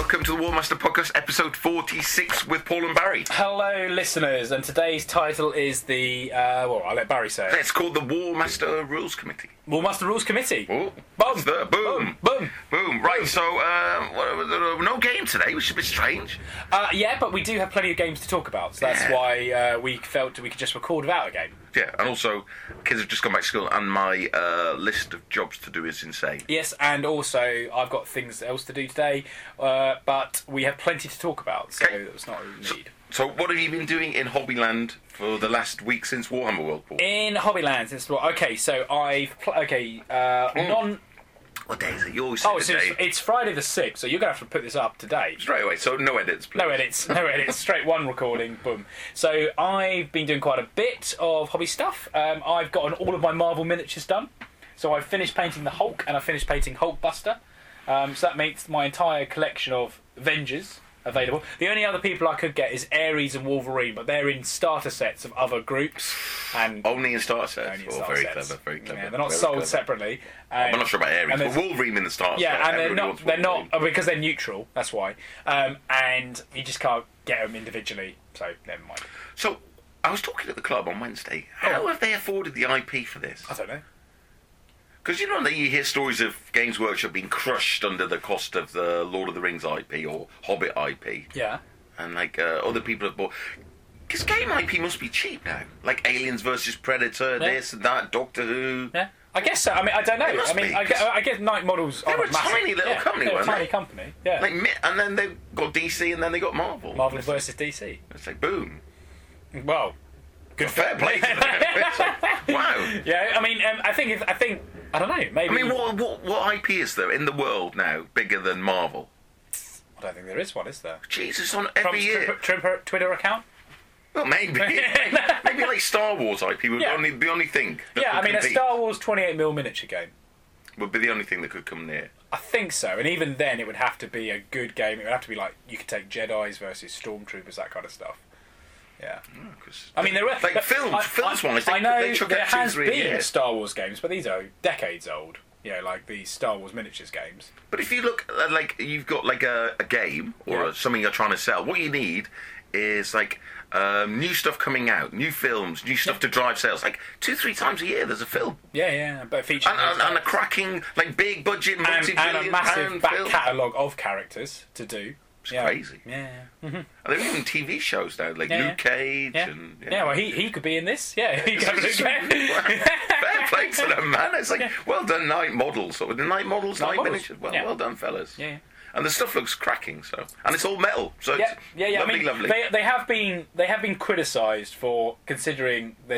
welcome to the Warmaster Podcast, episode 46 with Paul and Barry. Hello, listeners, and today's title is I'll let Barry say it. It's called the Warmaster Rules Committee. Warmaster Rules Committee. Oh, Boom. Boom. Boom. Boom. Right, so, no game today, which is a bit strange. Yeah, but we do have plenty of games to talk about, so that's why we felt we could just record without a game. Yeah, and also, kids have just gone back to school, and my list of jobs to do is insane. Yes, and also, I've got things else to do today, but we have plenty to talk about, so it's not a need. So what have you been doing in Hobbyland for the last week since Warhammer World, Paul? In Hobbyland since... Okay, so I've... What day is it? You always say the day. It's Friday the 6th, so you're going to have to put this up today. Straight away, so no edits, please. No edits, straight one recording, boom. So I've been doing quite a bit of hobby stuff. I've gotten all of my Marvel miniatures done. So I've finished painting the Hulk, and I've finished painting Hulkbuster. So that makes my entire collection of Avengers available. The only other people I could get is Ares and Wolverine, but they're in starter sets of other groups. And only in starter sets? Only in starter sets. Very clever. Yeah, they're not sold separately. I'm not sure about Ares, but Wolverine in the starter set. Yeah, and they're not because they're neutral, that's why. And you just can't get them individually, so never mind. So, I was talking at the club on Wednesday. How have they afforded the IP for this? I don't know. Because you know that you hear stories of Games Workshop being crushed under the cost of the Lord of the Rings IP or Hobbit IP. Yeah. And other people have bought... Because game IP must be cheap now. Like Aliens versus Predator, this and that, Doctor Who... Yeah. I guess so. I mean, I don't know. I guess Night Models are a tiny little company, they're weren't a tiny they? company, yeah. And then they got DC and then they got Marvel. Marvel versus DC. It's like, boom. Well, good fair play to them. It's like, wow. Yeah, I mean, I think I don't know, maybe... I mean, what IP is there in the world now bigger than Marvel? I don't think there is one, is there? Jesus, on every year. Twitter account? Well, maybe. Maybe like Star Wars IP would be the only thing. Yeah, I mean, a Star Wars 28mm miniature game would be the only thing that could come near. I think so, and even then it would have to be a good game. It would have to be like, you could take Jedis versus Stormtroopers, that kind of stuff. Yeah. I mean, there are... Like, films-wise, I know they took there out has 2-3 been years. Star Wars games, but these are decades old. You know, like these Star Wars miniatures games. But if you look, like, you've got, like, a game or something you're trying to sell, what you need is, like... new stuff coming out, new films, new stuff to drive sales. Like 2-3 times a year, there's a film. Yeah, but featuring and a cracking, like big budget, multi-billion and a massive pound back film. catalogue of characters to do. It's crazy. Yeah. Mm-hmm. And there are even TV shows now, like Luke Cage and. Yeah, well, he could be in this. Yeah, he could be. Fair play to them, man. It's like well done, Night Models. So the Night Models, Night Miniatures. Well done, fellas. Yeah. And the stuff looks cracking, and it's all metal, so it's lovely, I mean, lovely. They have been criticised for considering they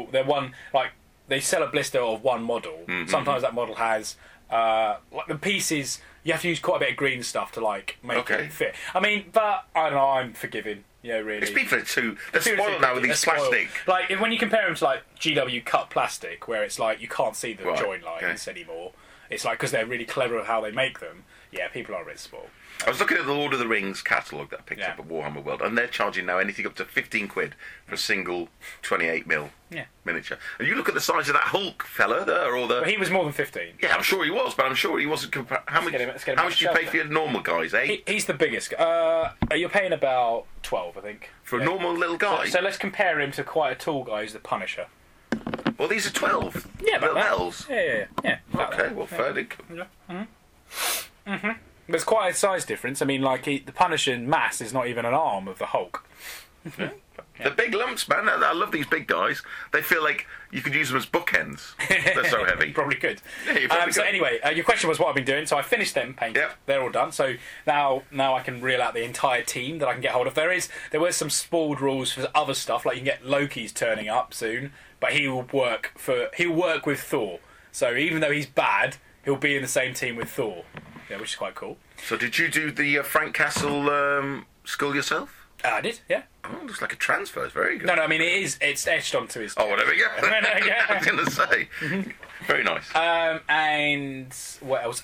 sell a blister of one model. Mm-hmm. Sometimes that model has like the pieces. You have to use quite a bit of green stuff to like make it fit. I mean, but I don't know. I'm forgiving. Yeah, really. It's people they're spoiled now with these plastic. Like when you compare them to like GW cut plastic, where it's like you can't see the join lines anymore. It's like because they're really clever at how they make them. Yeah, people are a bit spoiled. I was looking at the Lord of the Rings catalogue that I picked up at Warhammer World, and they're charging now anything up to 15 quid for a single 28mm miniature. And you look at the size of that Hulk fella there, or the... Well, he was more than 15. Yeah, I'm sure he was, but I'm sure he wasn't... How much do you pay for your normal guys, eh? He's the biggest. You're paying about 12, I think. For a normal little guy? So let's compare him to quite a tall guy who's the Punisher. Well, these are 12. Yeah, little metals. Yeah. Okay, well, fair dinkum. Mm-hmm. There's quite a size difference. I mean, like the Punisher mass is not even an arm of the Hulk. Yeah. The big lumps, man. I love these big guys. They feel like you could use them as bookends. They're so heavy. You probably could. Yeah, so anyway, your question was what I've been doing. So I finished them painted. Yep. They're all done. So now I can reel out the entire team that I can get hold of. There were some spoiled rules for other stuff, like you can get Loki's turning up soon, but he'll work with Thor. So even though he's bad, he'll be in the same team with Thor. Yeah, which is quite cool. So did you do the Frank Castle skull yourself? I did, yeah. Oh, it looks like a transfer. It's very good. No, I mean, it's etched onto his... Oh, well, there we go. I was going to say. Very nice. And what else?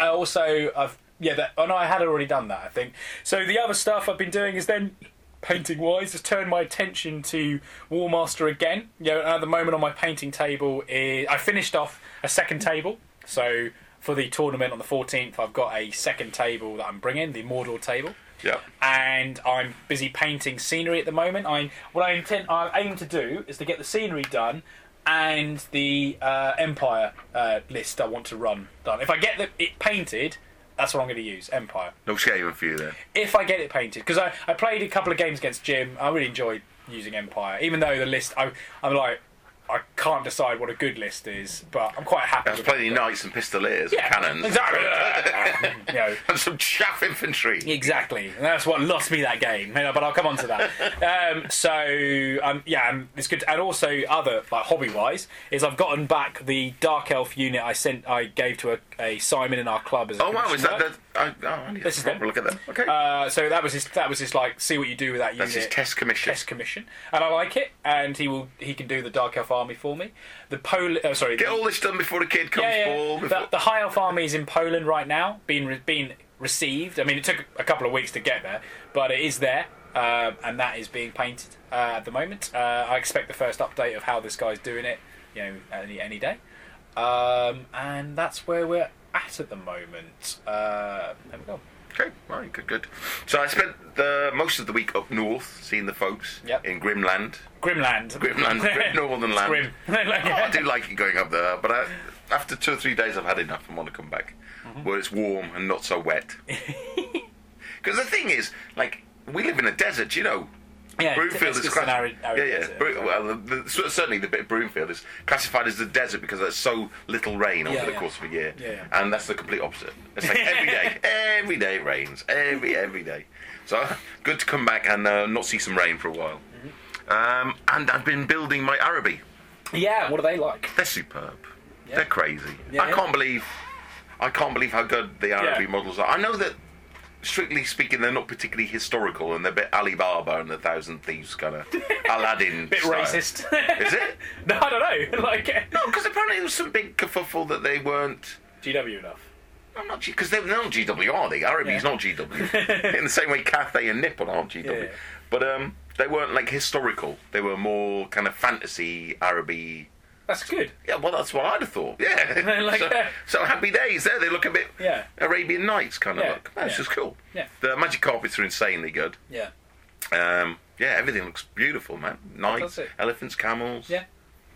I had already done that, I think. So the other stuff I've been doing is then, painting-wise, has turned my attention to Warmaster again. At the moment on my painting table, I finished off a second table. So... For the tournament on the 14th, I've got a second table that I'm bringing, the Mordor table. Yeah. And I'm busy painting scenery at the moment. I aim to do is to get the scenery done and the Empire list I want to run done. If I get it painted, that's what I'm going to use, Empire. No shaving for you then. If I get it painted, because I played a couple of games against Jim, I really enjoyed using Empire. Even though the list, I'm like, I can't decide what a good list is, but I'm quite happy. There's plenty of knights and pistoliers and cannons. Exactly. You know, and some chaff infantry. exactly. And that's what lost me that game. You know, but I'll come on to that. And it's good. And also, other like hobby-wise, is I've gotten back the Dark Elf unit I gave to a Simon in our club as a is that work. I need to have a look at that. Okay. So that was his like see what you do with that unit. That's his test commission. And I like it. And he can do the Dark Elf army for me. The Get all this done before the kid comes. The High Elf army is in Poland right now, being received. I mean, it took a couple of weeks to get there, but it is there, and that is being painted at the moment. I expect the first update of how this guy's doing it, you know, any day, and that's where we're at the moment. There we go. Okay, right, good. So I spent most of the week up north, seeing the folks in Grimland. Grimland, Northern land. Grim. I do like it going up there, but after 2 or 3 days I've had enough and want to come back, where it's warm and not so wet. Because the thing is, like, we live in a desert, you know. Yeah, Broomfield is arid desert. Certainly the bit of Broomfield is classified as a desert because there's so little rain over the course of a year, and that's the complete opposite. It's like every day it rains, every day. So good to come back and not see some rain for a while. And I've been building my Araby. Yeah, what are they like? They're superb. They're crazy. I can't believe how good the Araby models are. I know that, strictly speaking, they're not particularly historical, and they're a bit Alibaba and the Thousand Thieves kind of Aladdin bit style. Racist. Is it? No, I don't know. No, because apparently there was some big kerfuffle that they weren't GW enough. I'm not because they're not GW, are they? Araby's not GW. In the same way Cathay and Nippon aren't GW. But they weren't like historical. They were more kind of fantasy Araby. That's good. Yeah, well, that's what I'd have thought. Yeah. So happy days there. They look a bit Arabian Nights kind of look. That's just cool. Yeah. The magic carpets are insanely good. Yeah. Everything looks beautiful, man. Knights, elephants, camels. Yeah.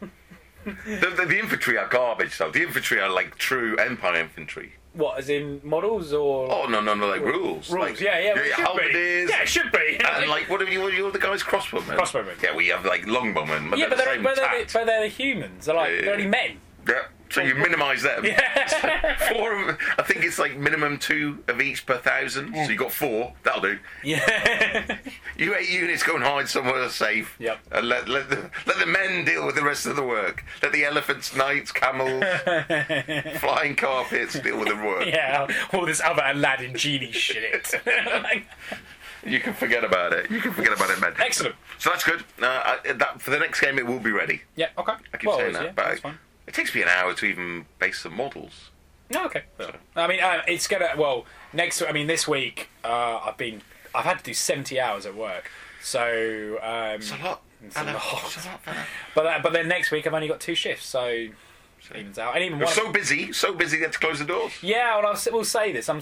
The infantry are garbage, though. The infantry are like true Empire infantry. What, as in models or? Oh no, like rules. Rules, like, halberdiers. Yeah, it should be. And like, what are you the guys crossbowmen? Crossbowmen. Yeah, we have like longbowmen. But they're humans. They're only men. Yeah. So you minimise them. Yeah. 4 of them. I think it's like minimum 2 of each per 1,000. So you got 4. That'll do. Yeah. You 8 units go and hide somewhere safe. Yep. And let the men deal with the rest of the work. Let the elephants, knights, camels, flying carpets deal with the work. Yeah. All this other Aladdin genie shit. You can forget about it. Man. Excellent. So that's good. For the next game, it will be ready. Yeah. Okay. I keep saying that, but that's fine. It takes me an hour to even base some models. Oh, okay. So. I mean, it's gonna. Well, this week, I've had to do 70 hours at work. So it's a lot. It's a lot. But then next week I've only got 2 shifts, so it evens out. And even you're so busy they had to close the doors. Yeah, well, we'll say this.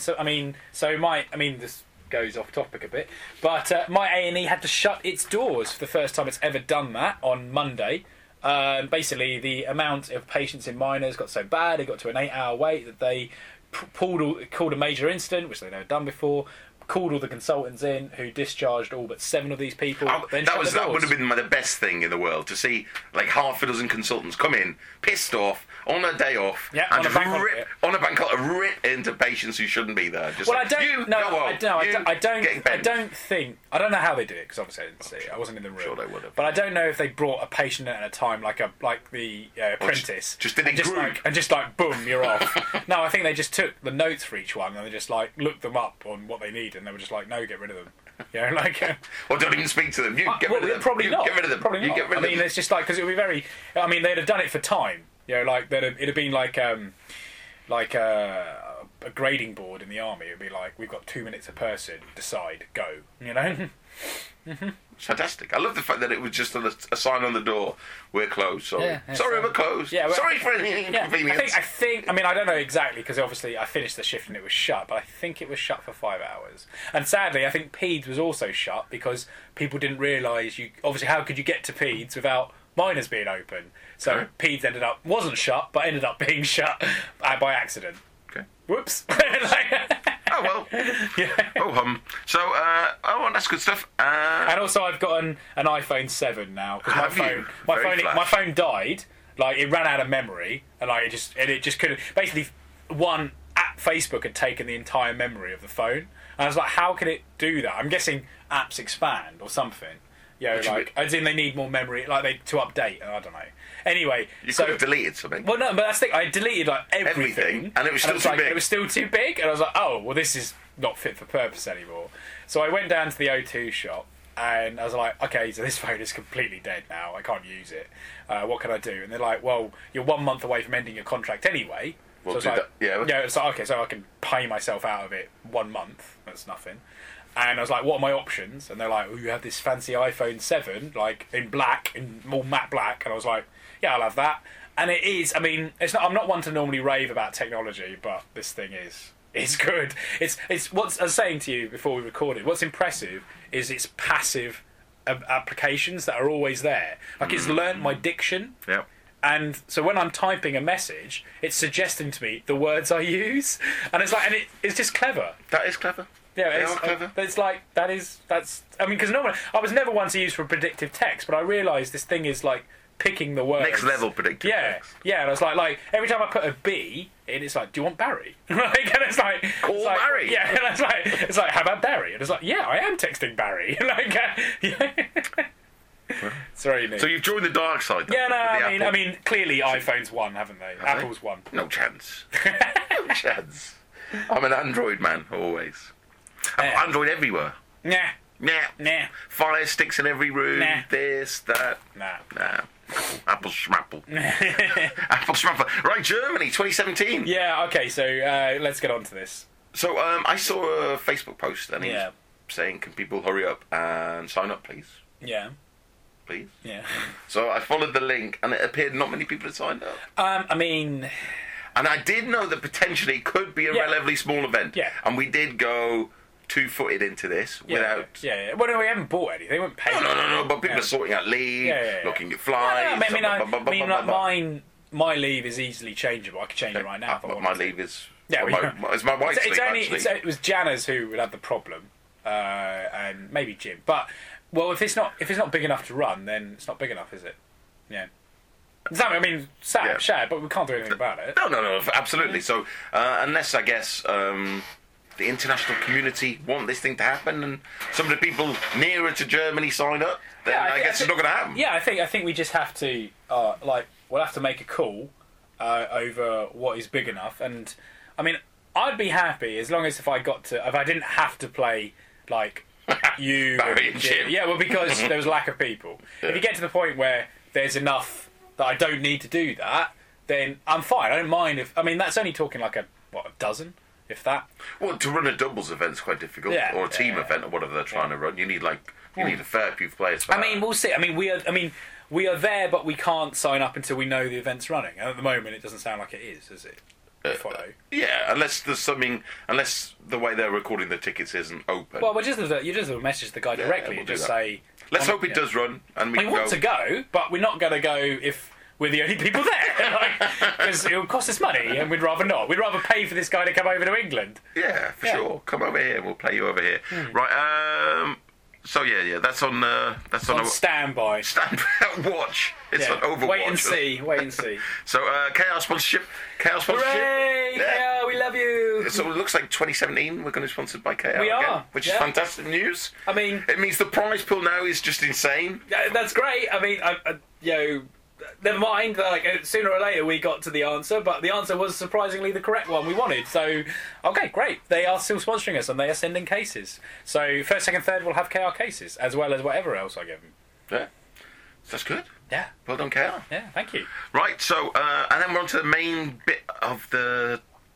This goes off topic a bit, but my A&E had to shut its doors for the first time it's ever done that on Monday. Basically, the amount of patients in minors got so bad, it got to an 8-hour wait that they called a major incident, which they'd never done before. Called all the consultants in, who discharged all but 7 of these people. That would have been the best thing in the world, to see like half a dozen consultants come in, pissed off, on a day off, and on a bank holiday, rip into patients who shouldn't be there. Just I don't know how they do it, because obviously I didn't see it. I wasn't in the room. Sure they would have. But I don't know if they brought a patient in at a time, like the apprentice, just did it and just boom, you're off. No, I think they just took the notes for each one and they just looked them up on what they need, and they were just like, no, get rid of them. Or don't even speak to them. Get rid of them. Probably not. Get rid of them. Probably not. Get rid of them. It's just because it would be very. They'd have done it for time. It'd have been like like a grading board in the army. It'd be like, we've got 2 minutes a person, decide, go. You know. It's fantastic. I love the fact that it was just a sign on the door. We're closed. Sorry, Yeah, sorry, we're closed. Yeah, well, sorry for any Yeah, inconvenience. I think. I mean, I don't know exactly because obviously I finished the shift and it was shut, but I think it was shut for 5 hours. And sadly, I think Peds was also shut because people didn't realise you. Obviously, how could you get to Peds without miners being open? So Okay. Peds wasn't shut, but ended up being shut by accident. Okay. Whoops. Oh well. Yeah. Oh So that's good stuff. And also, I've got an iPhone 7 now because Have you? Very my flash. phone died. Like, it ran out of memory, and like it just couldn't. Basically, one app, Facebook, had taken the entire memory of the phone, and I was like, how can it do that? I'm guessing apps expand or something. You know, What do you like as in they need more memory, like to update. I don't know. Anyway, You so could have deleted something. well, no, but that's the thing. I deleted like everything, and it was still too big. It was still too big, and I was like, oh, well, this is not fit for purpose anymore. So I went down to the O2 shop, and I was like, okay, so this phone is completely dead now. I can't use it. What can I do? And they're like, well, you're 1 month away from ending your contract anyway. Well, so it's do like, that- yeah. yeah, it's like, okay, so I can pay myself out of it 1 month. That's nothing. And I was like, what are my options? And they're like, oh, you have this fancy iPhone 7, like in black, in all matte black. And I was like, yeah, I'll have that. And it is, I mean, it's not. I'm not one to normally rave about technology, but this thing is good. It's what I was saying to you before we recorded. What's impressive is its passive applications that are always there. Like, it's learnt my diction. Yeah. And so when I'm typing a message, it's suggesting to me the words I use, and it's like, and it's just clever. That is clever. Yeah, They it's, are clever. it's like that's. I mean, because normally I was never one to use for predictive text, but I realised this thing is like picking the words. Next level predictive Yeah, text. yeah, and I was like every time I put a B in, it's like, do you want Barry? Like, and it's like, Call it's like, Barry. Yeah, and it's like, how about Barry? And it's like, yeah, I am texting Barry. Like, yeah. It's very neat. So you've joined the dark side. Then, Yeah, no, with the I Apple. mean, clearly iPhone's won, haven't they? Have they? Apple's won. No chance. No chance. I'm an Android man, always. I've got Android everywhere. Nah, Nah. nah, Fire sticks in every room. Nah. This, that. nah. Nah. Apple schmapple. Apple schmapple. Right, Germany, 2017. Yeah, okay, so let's get on to this. So I saw a Facebook post and he Yeah. was saying, can people hurry up and sign up, please? Yeah, Please. yeah. So I followed the link and it appeared not many people had signed up. I mean, And I did know that potentially it could be a Yeah. relatively small event. Yeah. And we did go 2-footed into this without... Yeah. Well, no, we haven't bought anything. We haven't paid. No, but people Yeah. are sorting out leave, Yeah. looking at No, flights... I mean, like, blah. my leave is easily changeable. I could change it right now if I But wanted my to. leave is... Yeah, well, it's my wife's leave, actually. it was Jana's who would have the problem, and maybe Jim. But well, if it's not big enough to run, then it's not big enough, is it? Yeah. I mean, Yeah. sad, but we can't do anything about it. No, absolutely. So, unless, I guess, the international community want this thing to happen and some of the people nearer to Germany sign up, then Yeah, I guess it's not going to happen. Yeah, I think we just have to we'll have to make a call over what is big enough. And I mean, I'd be happy as long as if I didn't have to play like you Barry and Jim. Yeah, well, because there was a lack of people. Yeah. If you get to the point where there's enough that I don't need to do that, then I'm fine. I don't mind if. I mean, that's only talking like a dozen, if that. Well, to run a doubles event's quite difficult, Yeah, or a team yeah. event, or whatever they're trying to run. You need a fair few players for I that. mean, we'll see. I mean, we are there, but we can't sign up until we know the event's running. And at the moment, it doesn't sound like it is, does it? Follow. Yeah, unless the way they're recording the tickets isn't open. Well, you just message the guy directly we'll and do just that. say. Let's hope it does run, and we We can want go. to go, but we're not going to go if we're the only people there. Because it'll cost us money, and we'd rather not. We'd rather pay for this guy to come over to England. Yeah, for Yeah. sure. Come over here, and we'll play you over here. Right. So yeah. That's on. That's on On a standby. stand watch. It's Yeah. on Overwatch. Wait and see. Wait and see. So KR sponsorship. Hooray! Yeah. KR, we love you. So it looks like 2017 we're going to be sponsored by KR We again, are, which is yeah. fantastic news. I mean, It means the prize pool now is just insane. that's great. I mean, never mind. Like, sooner or later, we got to the answer, but the answer was surprisingly the correct one we wanted. So, okay, great. They are still sponsoring us, and they are sending cases. So, first, second, third will have KR cases, as well as whatever else I give them. Yeah, that's good. Yeah, Well done, KR. yeah. Thank you. Right, so and then we're on to the main bit of the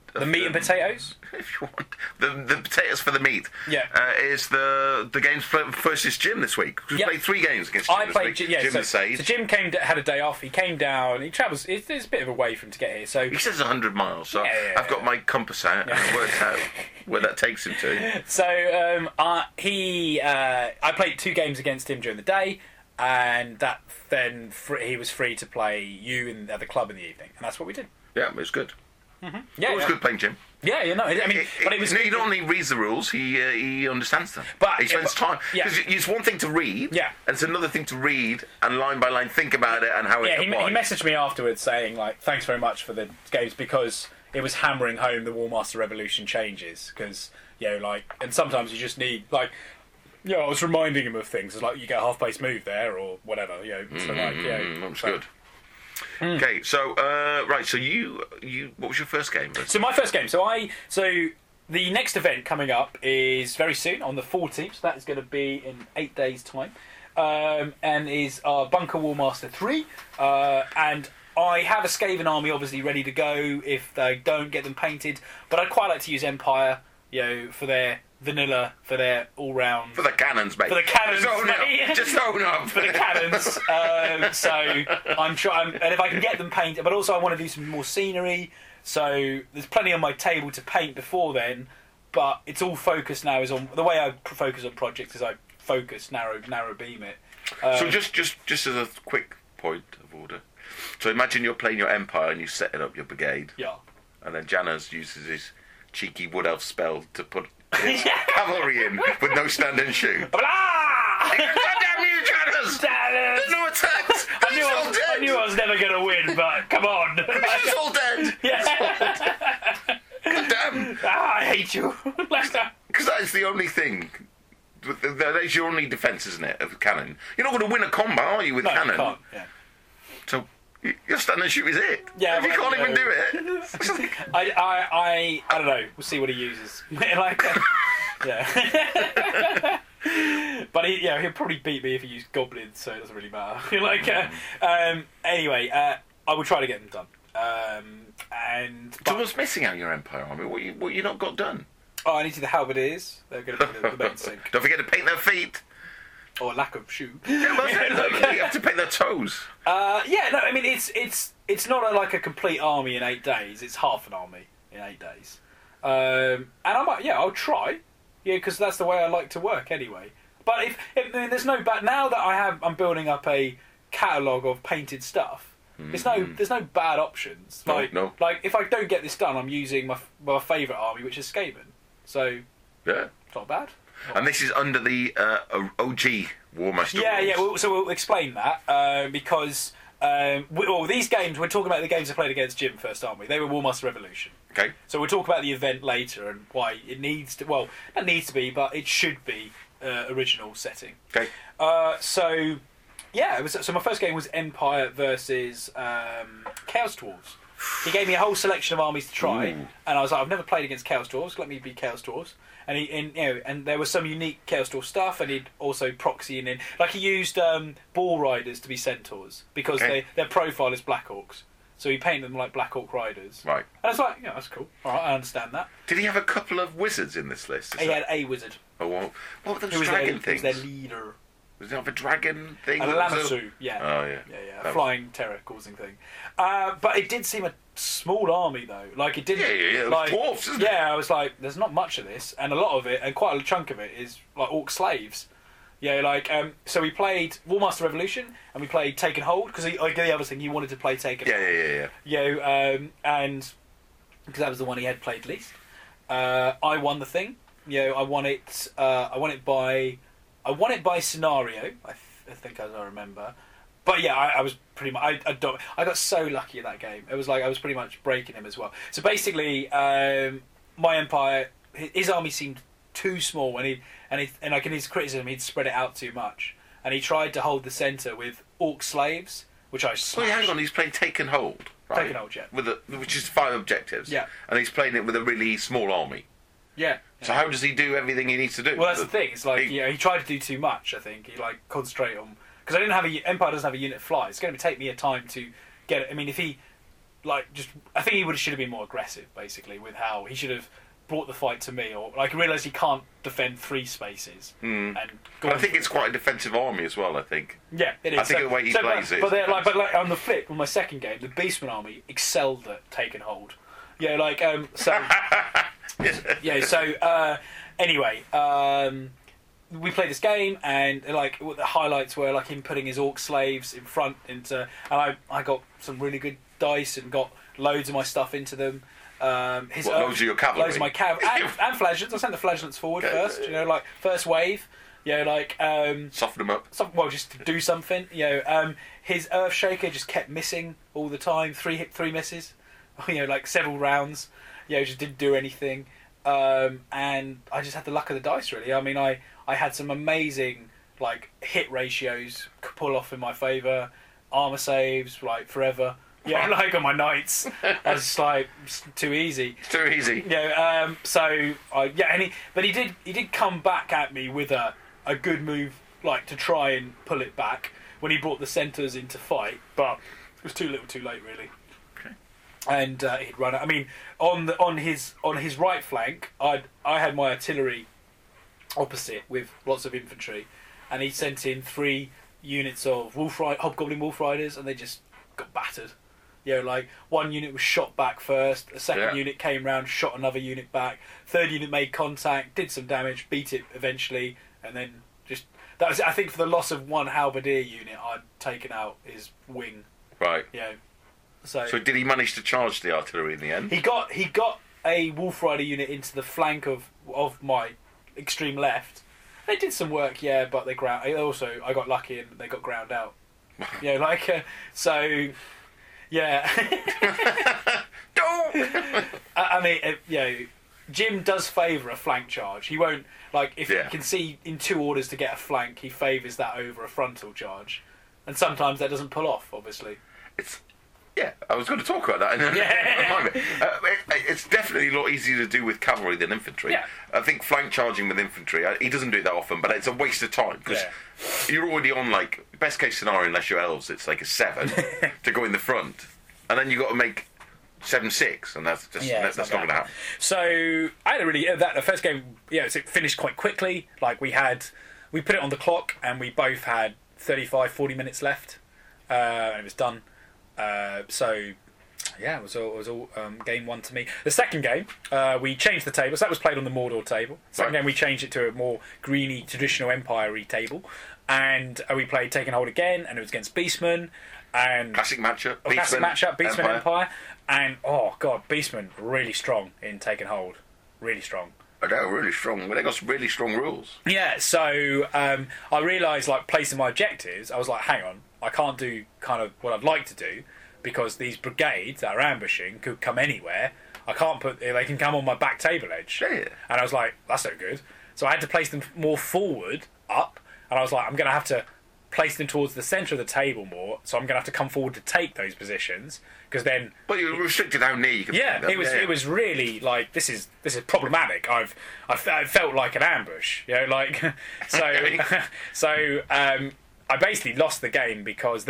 The meat and potatoes? If you want. The potatoes for the meat. Yeah. Is the games versus Jim this week. We played 3 games against Jim I this played, week. yeah, Jim so the Sage. Jim had a day off. He came down. He travels. It's a bit of a way for him to get here. So He says 100 miles, so I've got my compass out and I worked out where that takes him to. So I played 2 games against him during the day, and then he was free to play at the club in the evening, and that's what we did. Yeah, it was good. Yeah, It was good playing Jim. Yeah, you know. I mean, but it was. He not only reads the rules, he understands them. But he spends time. Yeah. Because it's one thing to read, Yeah. and it's another thing to read and line by line think about it and how it Yeah, he applies. messaged me afterwards saying like, "Thanks very much for the games," because it was hammering home the Warmaster Revolution changes. Because and sometimes you just need like. Yeah, I was reminding him of things. It's like you get a half-base move there, or whatever. So That's good. Okay, so right, so you what was your first game? So my first game. So the next event coming up is very soon on the 14th. So that is going to be in 8 days' time, and is Bunker Warmaster 3. And I have a Skaven army obviously ready to go if they don't get them painted. But I'd quite like to use Empire, for their vanilla, for their all-round... For the cannons, mate. For the cannons, mate. Just own up. For the cannons. So I'm trying... And if I can get them painted... But also I want to do some more scenery. So there's plenty on my table to paint before then. But it's all focused now is on... The way I focus on projects is I focus, narrow beam it. So just as a quick point of order. So imagine you're playing your Empire and you're setting up your brigade. Yeah. And then Janos uses his cheeky wood elf spell to put his cavalry in with no stand and shoot. Blah! Damn you, Janos! There's no attacks! I knew I was never going to win, but come on. It's all dead! Yeah. God damn! I hate you. Because that is the only thing. That is your only defence, isn't it, of cannon? You're not going to win a combat, are you, with No, cannon? you can't. Yeah. So your stand and shoot is it. Yeah, if you well, can't even do it. I don't know. We'll see what he uses. Yeah. But he'll probably beat me if he used goblins, so it doesn't really matter. Anyway, I will try to get them done. So what's missing out of your Empire army? What you not got done? Oh, I need to see the halberdiers. They're going to be the main thing. Don't forget to paint their feet. Or lack of shoe. Yeah, well, you have to paint their toes. I mean it's not like a complete army in 8 days. It's half an army in 8 days. And I'll try. Yeah, because that's the way I like to work anyway. But if there's no bad now that I'm building up a catalogue of painted stuff. There's no bad options. No. Like if I don't get this done, I'm using my favourite army, which is Skaven. So yeah, it's not bad. And this is under the OG Warmaster rules. So we'll explain that because these games, we're talking about the games I played against Jim first, aren't we? They were Warmaster Revolution. Okay. So we'll talk about the event later and why it needs to... Well, not needs to be, but it should be original setting. Okay. So my first game was Empire versus Chaos Dwarves. He gave me a whole selection of armies to try, and I was like, I've never played against Chaos Dwarves. Let me be Chaos Dwarves. And there was some unique Chaos Dwarf stuff, and he'd also proxy in. Like he used Ball Riders to be Centaurs because their profile is Black Orcs. So he painted them like Black Orc Riders. Right. And I was like, yeah, that's cool. All right, I understand that. Did he have a couple of wizards in this list? He had a wizard. Oh, well, what were those dragon things? He was their leader. Was it have a dragon thing? A Lamassu, yeah. Oh, yeah. Yeah. A flying terror causing thing. But it did seem a small army, though. Like, it didn't... Yeah. Like, dwarfs, isn't it? Yeah, I was like, there's not much of this. And a lot of it, and quite a chunk of it, is, like, Orc slaves. Yeah, like, so we played Warmaster Revolution, and we played Taken Hold, because the other thing, he wanted to play Taken Hold. Yeah. And... Because that was the one he had played least. I won the thing. I won it by scenario, I think, as I remember. But yeah, I was pretty much... I got so lucky in that game. It was like I was pretty much breaking him as well. So basically, my Empire, his army seemed too small, and like in his criticism, he'd spread it out too much. And he tried to hold the centre with Orc slaves, which I smashed. Well, hang on, he's playing Taken Hold, right? Taken Hold, yeah. Which is 5 objectives. Yeah. And he's playing it with a really small army. Yeah. So how does he do everything he needs to do? Well, that's the thing. It's like he tried to do too much. I think he concentrate on because I didn't have Empire doesn't have a unit fly. It's going to take me a time to get it. I mean, if he I think he should have been more aggressive, basically, with how he should have brought the fight to me, or like realised he can't defend 3 spaces. And I think it's quite a defensive army as well. I think. Yeah, it is. I think the way he plays it. But on the flip, with my second game, the Beastman army excelled at taking hold. Yeah, like so. Yeah. So anyway, we played this game, and like the highlights were like him putting his orc slaves in front and I got some really good dice and got loads of my stuff into them. Loads of your cavalry? Loads of my and flagellants. I sent the flagellants forward first, like first wave. Soften them up. Just to do something. His Earthshaker just kept missing all the time. Three misses. Like several rounds. Just didn't do anything. And I just had the luck of the dice, really. I mean, I had some amazing like hit ratios pull off in my favour. Armour saves, like forever. Like on my knights, I was just like, it's too easy. It's too easy. But he did come back at me with a good move, like to try and pull it back when he brought the centres into fight, but it was too little, too late, really. Okay. And he'd run it. I mean, on his right flank, I had my artillery opposite with lots of infantry, and he sent in 3 units of Hobgoblin Wolf Riders, and they just got battered. Like one unit was shot back first, a second unit came round, shot another unit back, third unit made contact, did some damage, beat it eventually, and then that was it. I think for the loss of one halberdier unit, I'd taken out his wing. Right. So did he manage to charge the artillery in the end? He got a Wolf Rider unit into the flank of my extreme left. They did some work, but they ground. I got lucky and they got ground out. Yeah. I mean, Jim does favour a flank charge. He won't, like, if he can see in 2 orders to get a flank, he favours that over a frontal charge. And sometimes that doesn't pull off, obviously. I was going to talk about that. It's definitely a lot easier to do with cavalry than infantry. I think flank charging with infantry, he doesn't do it that often, but it's a waste of time because you're already on, like, best case scenario, unless you're elves, it's like a 7 to go in the front, and then you've got to make 7-6, and that's just that's not going to happen. So I had the first game. It finished quite quickly. Like we put it on the clock, and we both had 35-40 minutes left, and it was done. It was all game 1 to me. The second game, we changed the table. So that was played on the Mordor table. Second game, we changed it to a more greeny, traditional Empire-y table. And we played Taking Hold again, and it was against Beastmen. And classic matchup, Beastmen Empire. And, oh, God, Beastmen really strong in Taking Hold. Really strong. They're really strong. They got some really strong rules. So I realised, like, placing my objectives, I was like, hang on, I can't do kind of what I'd like to do because these brigades that are ambushing could come anywhere. They can come on my back table edge. Yeah. And I was like, that's no good. So I had to place them more forward, up, and I was like, I'm going to have to place them towards the centre of the table more, so I'm going to have to come forward to take those positions, because then... But you're restricted how near you can take them. It was really, like, this is problematic. I felt like an ambush, I basically lost the game because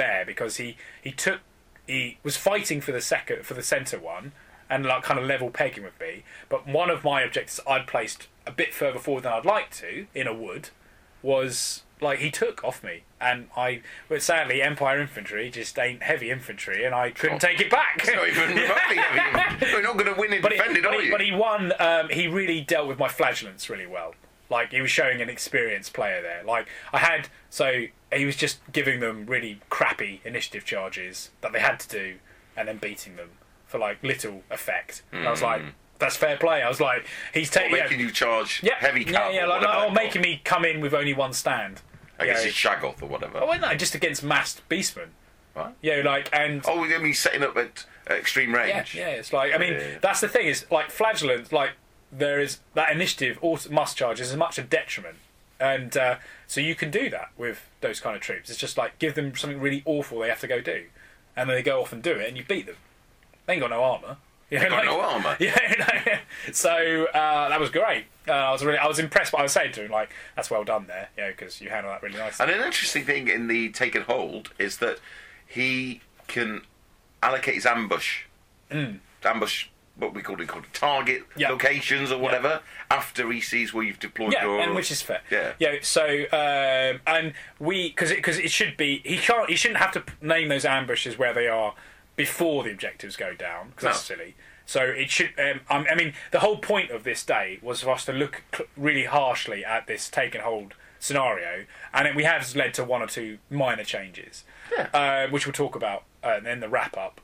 he was fighting for the centre one, and like kind of level pegging with me, but one of my objectives I'd placed a bit further forward than I'd like to, in a wood, was... like, he took off me, but sadly, Empire infantry just ain't heavy infantry, and I couldn't take it back. It's not even remotely heavy. You're not going to win and defend it, are you? But he won. He really dealt with my flagellants really well. Like, he was showing an experienced player there. Like, he was just giving them really crappy initiative charges that they had to do, and then beating them for, like, little effect. And I was like... that's fair play. I was like, he's making you charge heavy cavalry. Or making me come in with only one stand. I guess it's Shaggoth or whatever. Oh, no, just against massed beastmen. Right. Setting up at extreme range. It's like, I mean, that's the thing is, like, flagellants, like, there is that initiative must charge is as much a detriment, and so you can do that with those kind of troops. It's just like give them something really awful they have to go do, and then they go off and do it, and you beat them. They ain't got no armour. No armour. So that was great. I was impressed. But I was saying to him, like, that's well done there, because you handle that really nicely. And an interesting thing in the Take and Hold is that he can allocate his ambush ambush what we call target Yeah. locations or whatever after he sees where you've deployed Yeah, your. and which is fair. Yeah. So and we because it should be he shouldn't have to name those ambushes where they are before the objectives go down because that's silly. So it should. I mean, the whole point of this day was for us to look really harshly at this take and hold scenario, and we have led to one or two minor changes, which we'll talk about in the wrap up.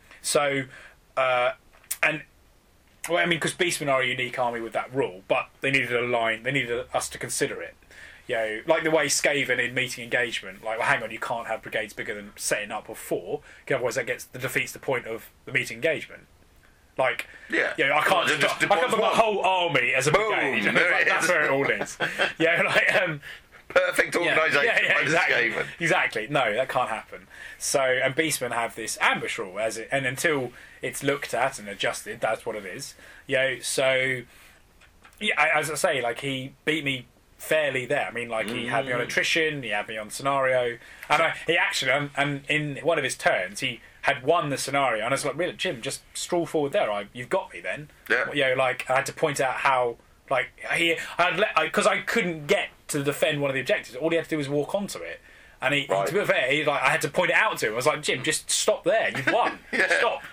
Well, I mean, because Beastmen are a unique army with that rule, but they needed a line. They needed us to consider it. You know, like the way Skaven in meeting engagement, like, well, hang on, you can't have brigades bigger than setting up of 4, because otherwise that defeats the point of the meeting engagement. Like, I can't just I can't put my whole army as a Boom, brigade. there it That's is. where it all is. Perfect organisation by the Skaven. Exactly. No, that can't happen. So, and Beastmen have this ambush rule, and until it's looked at and adjusted, that's what it is. So, as I say, like, he beat me fairly there. I mean, like, he had me on attrition, he had me on scenario, and he actually, and in one of his turns, he had won the scenario, and I was like, really, Jim, just stroll forward there. You've got me then. Yeah. Like, I had to point out how, like, because I couldn't get to defend one of the objectives. All he had to do was walk onto it. And to be fair, I had to point it out to him. I was like, Jim, just stop there. You've won. Stop.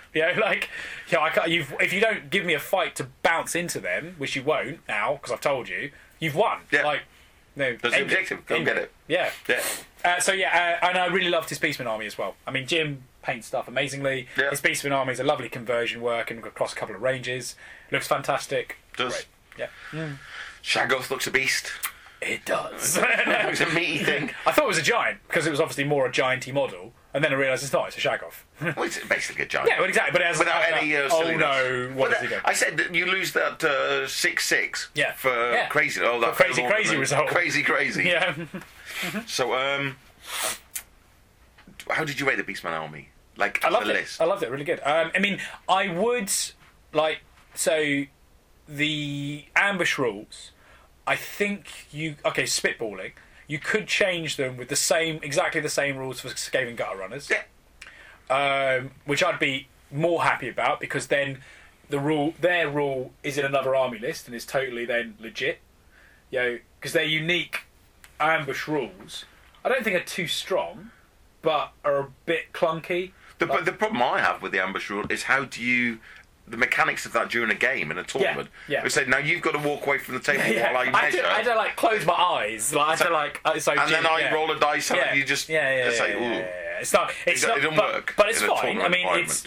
If you don't give me a fight to bounce into them, which you won't now, because I've told you, you've won. Yeah. Like, no. That's the objective. Go get it. Yeah. Yeah. And I really loved his Beastman army as well. I mean, Jim paints stuff amazingly. Yeah. His Beastman army is a lovely conversion work and across a couple of ranges. Looks fantastic. Does. Great. Yeah. Shaggoth looks a beast. It does. Looks a meaty thing. I thought it was a giant because it was obviously more a gianty model, and then I realised it's not. It's a Shaggoth. Well, it's basically a giant. Yeah, well, exactly. But it has Without any silliness. no, what does he go? I said that you lose that 6-6 Yeah. for Yeah. crazy. Oh, that For crazy result. Crazy. Yeah. So, how did you rate the Beastman army? Like, I loved the it. list. I loved it. Really good. I mean, I would so the ambush rules. I think spitballing. You could change them with exactly the same rules for Skaven Gutter Runners. Yeah. Which I'd be more happy about because then their rule is in another army list and is totally then legit. Because their unique ambush rules, I don't think are too strong, but are a bit clunky. The problem I have with the ambush rule is how do you the mechanics of that during a game in a tournament. Yeah. We said now you've got to walk away from the table while I measure. I had to like close my eyes. Like, I had to like. Then I roll a dice and you just say, ooh. It's not. It doesn't work. But it's in a fine. I mean, it's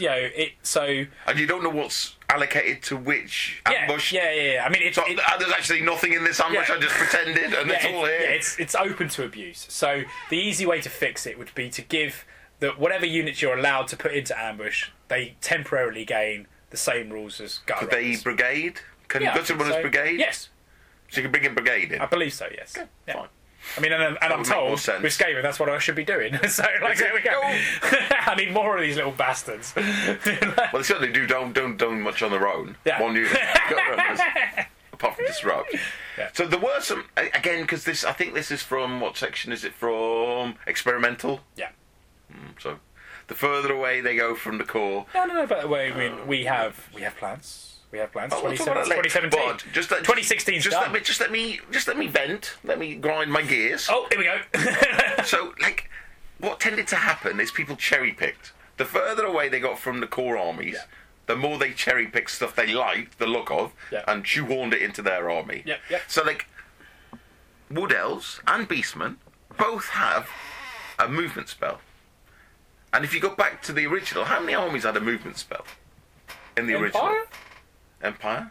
And you don't know what's allocated to which ambush. Yeah. I mean, there's actually nothing in this ambush. I just pretended, and it's all here. Yeah, it's open to abuse. So the easy way to fix it would be to give whatever units you're allowed to put into ambush, they temporarily gain the same rules as Gutter Could they Runners. brigade? Can Gutter Runners brigade? Yes. So you can bring a brigade in? I believe so, yes. Okay, yeah. fine. I mean, and I'm told with Skaven that's what I should be doing. So, like, there we go. I need more of these little bastards. Well, they certainly don't much on their own. Yeah. One unit. Gutter Runners, apart from disrupt. Yeah. So there were some again because I think this is from what section is it from? Experimental. Yeah. So the further away they go from the core. No. By the way, I mean we have plans. We have plans. 2017. 2016. Just let me vent. Let me grind my gears. Oh, here we go. So, like, what tended to happen is people cherry picked. The further away they got from the core armies, the more they cherry picked stuff they liked the look of, and shoehorned it into their army. Yeah. So, like, Wood Elves and Beastmen both have a movement spell. And if you go back to the original, how many armies had a movement spell in the original? Empire?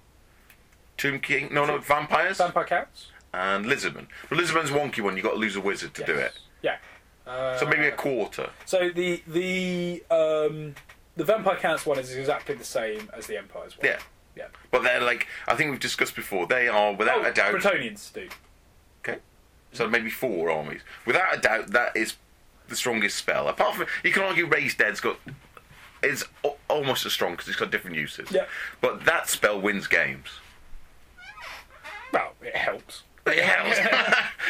Tomb King? No, Vampires? Vampire counts. And Lizardman. But Lizardman's a wonky one, you've got to lose a wizard to do it. Yeah. So maybe a quarter. So the Vampire counts one is exactly the same as the Empire's one. Yeah. But they're like, I think we've discussed before, they are, without a doubt... Bretonians do. Okay. So maybe 4 armies. Without a doubt, that is the strongest spell. Apart from, you can argue Raised Dead's got... is almost as strong because it's got different uses. Yeah. But that spell wins games. Well, it helps. It helps.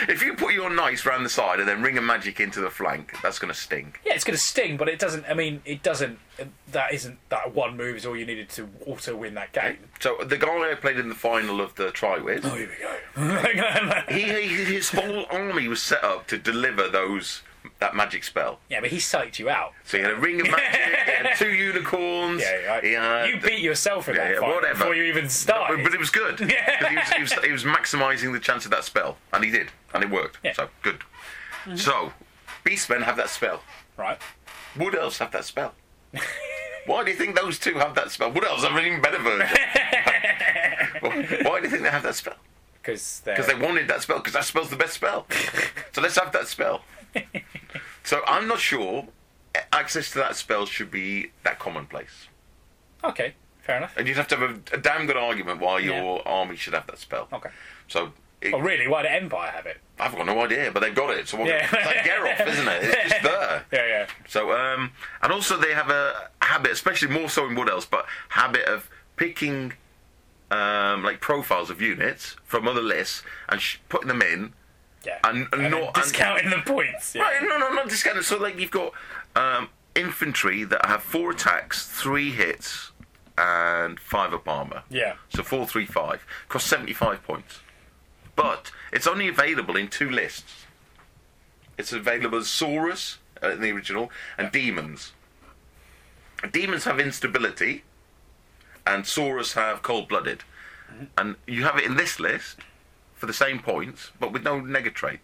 If you put your knights round the side and then ring a magic into the flank, that's going to sting. Yeah, it's going to sting, but it doesn't. I mean, it doesn't. That one move is all you needed to auto win that game. So the guy I played in the final of the try with, Oh, here we go. his whole army was set up to deliver that magic spell. Yeah, but he psyched you out. So he had a ring of magic, he had 2 unicorns. Yeah, you beat yourself in that fight whatever. before you even started. But it was good. Yeah. He was maximising the chance of that spell, and he did, and it worked. Yeah. So good. So Beastmen have that spell. Right. Wood Elves have that spell. Why do you think those two have that spell? Wood Elves have an even better version. Why do you think they have that spell? Because they wanted that spell, because that spell's the best spell. So let's have that spell. So I'm not sure access to that spell should be that commonplace. Okay, fair enough. And you'd have to have a damn good argument why your army should have that spell. Okay. So... Oh, really? Why did Empire have it? I've got no idea, but they've got it. So Yeah. it's like Geralt, isn't it? It's just there. Yeah. So, and also they have a habit, especially more so in Wood Elves, but habit of picking like profiles of units from other lists and putting them in. Yeah. And not discounting the points. Yeah. Right? No, not discounting. So, like you've got infantry that have 4 attacks, 3 hits, and 5 up armor. Yeah. So 4, 3, 5 costs 75 points. But it's only available in 2 lists. It's available as Saurus in the original and Demons. Demons have instability, and Saurus have cold-blooded. And you have it in this list for the same points, but with no negatrait.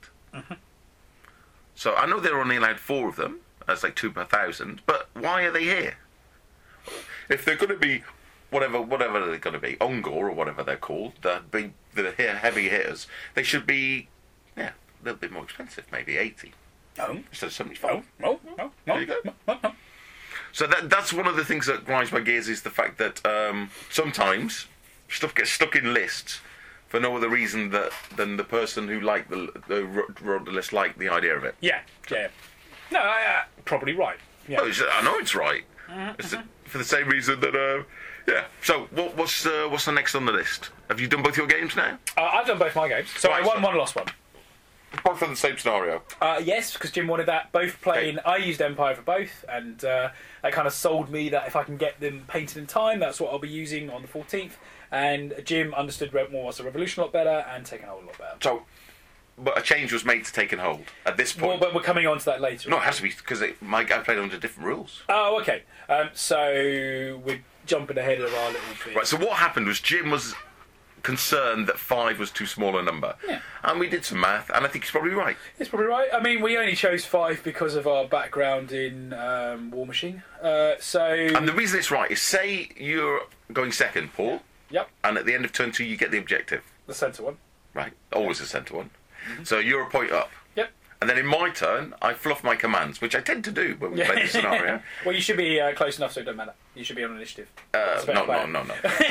So I know they're only allowed 4 of them. That's like 2 per 1,000. But why are they here? If they're going to be whatever they're going to be, Ungor or whatever they're called, the heavy hitters, they should be a little bit more expensive, maybe 80 instead of 75. No. There you go. No. So that's one of the things that grinds my gears is the fact that sometimes stuff gets stuck in lists for no other reason than the person who wrote the list liked the idea of it. Yeah. No, probably right. Yeah. Oh, I know it's right. It's for the same reason that. Yeah. So what's the next on the list? Have you done both your games now? I've done both my games. So Right, I won so- one, lost one. Both on the same scenario. Yes, because Jim wanted that. Both playing. Okay. I used Empire for both, and that kind of sold me that if I can get them painted in time, that's what I'll be using on the 14th. And Jim understood Warsaw Revolution a lot better and Taken Hold a lot better. So, but a change was made to Taken Hold at this Well, point. but we're coming on to that later. No, it has to be because my guy played under different rules. Oh, okay. So we're jumping ahead of our little bit. Right. So what happened was Jim was concerned that 5 was too small a number, and we did some math, and I think he's probably right. It's probably right. I mean, we only chose 5 because of our background in War Machine. And the reason it's right is, say you're going second, Paul. Yep. And at the end of turn 2, you get the objective. The centre one. Right. Always the centre one. So you're a point up. Yep. And then in my turn, I fluff my commands, which I tend to do when we play this scenario. Well, you should be close enough so it doesn't matter. You should be on initiative. That's a better player. No.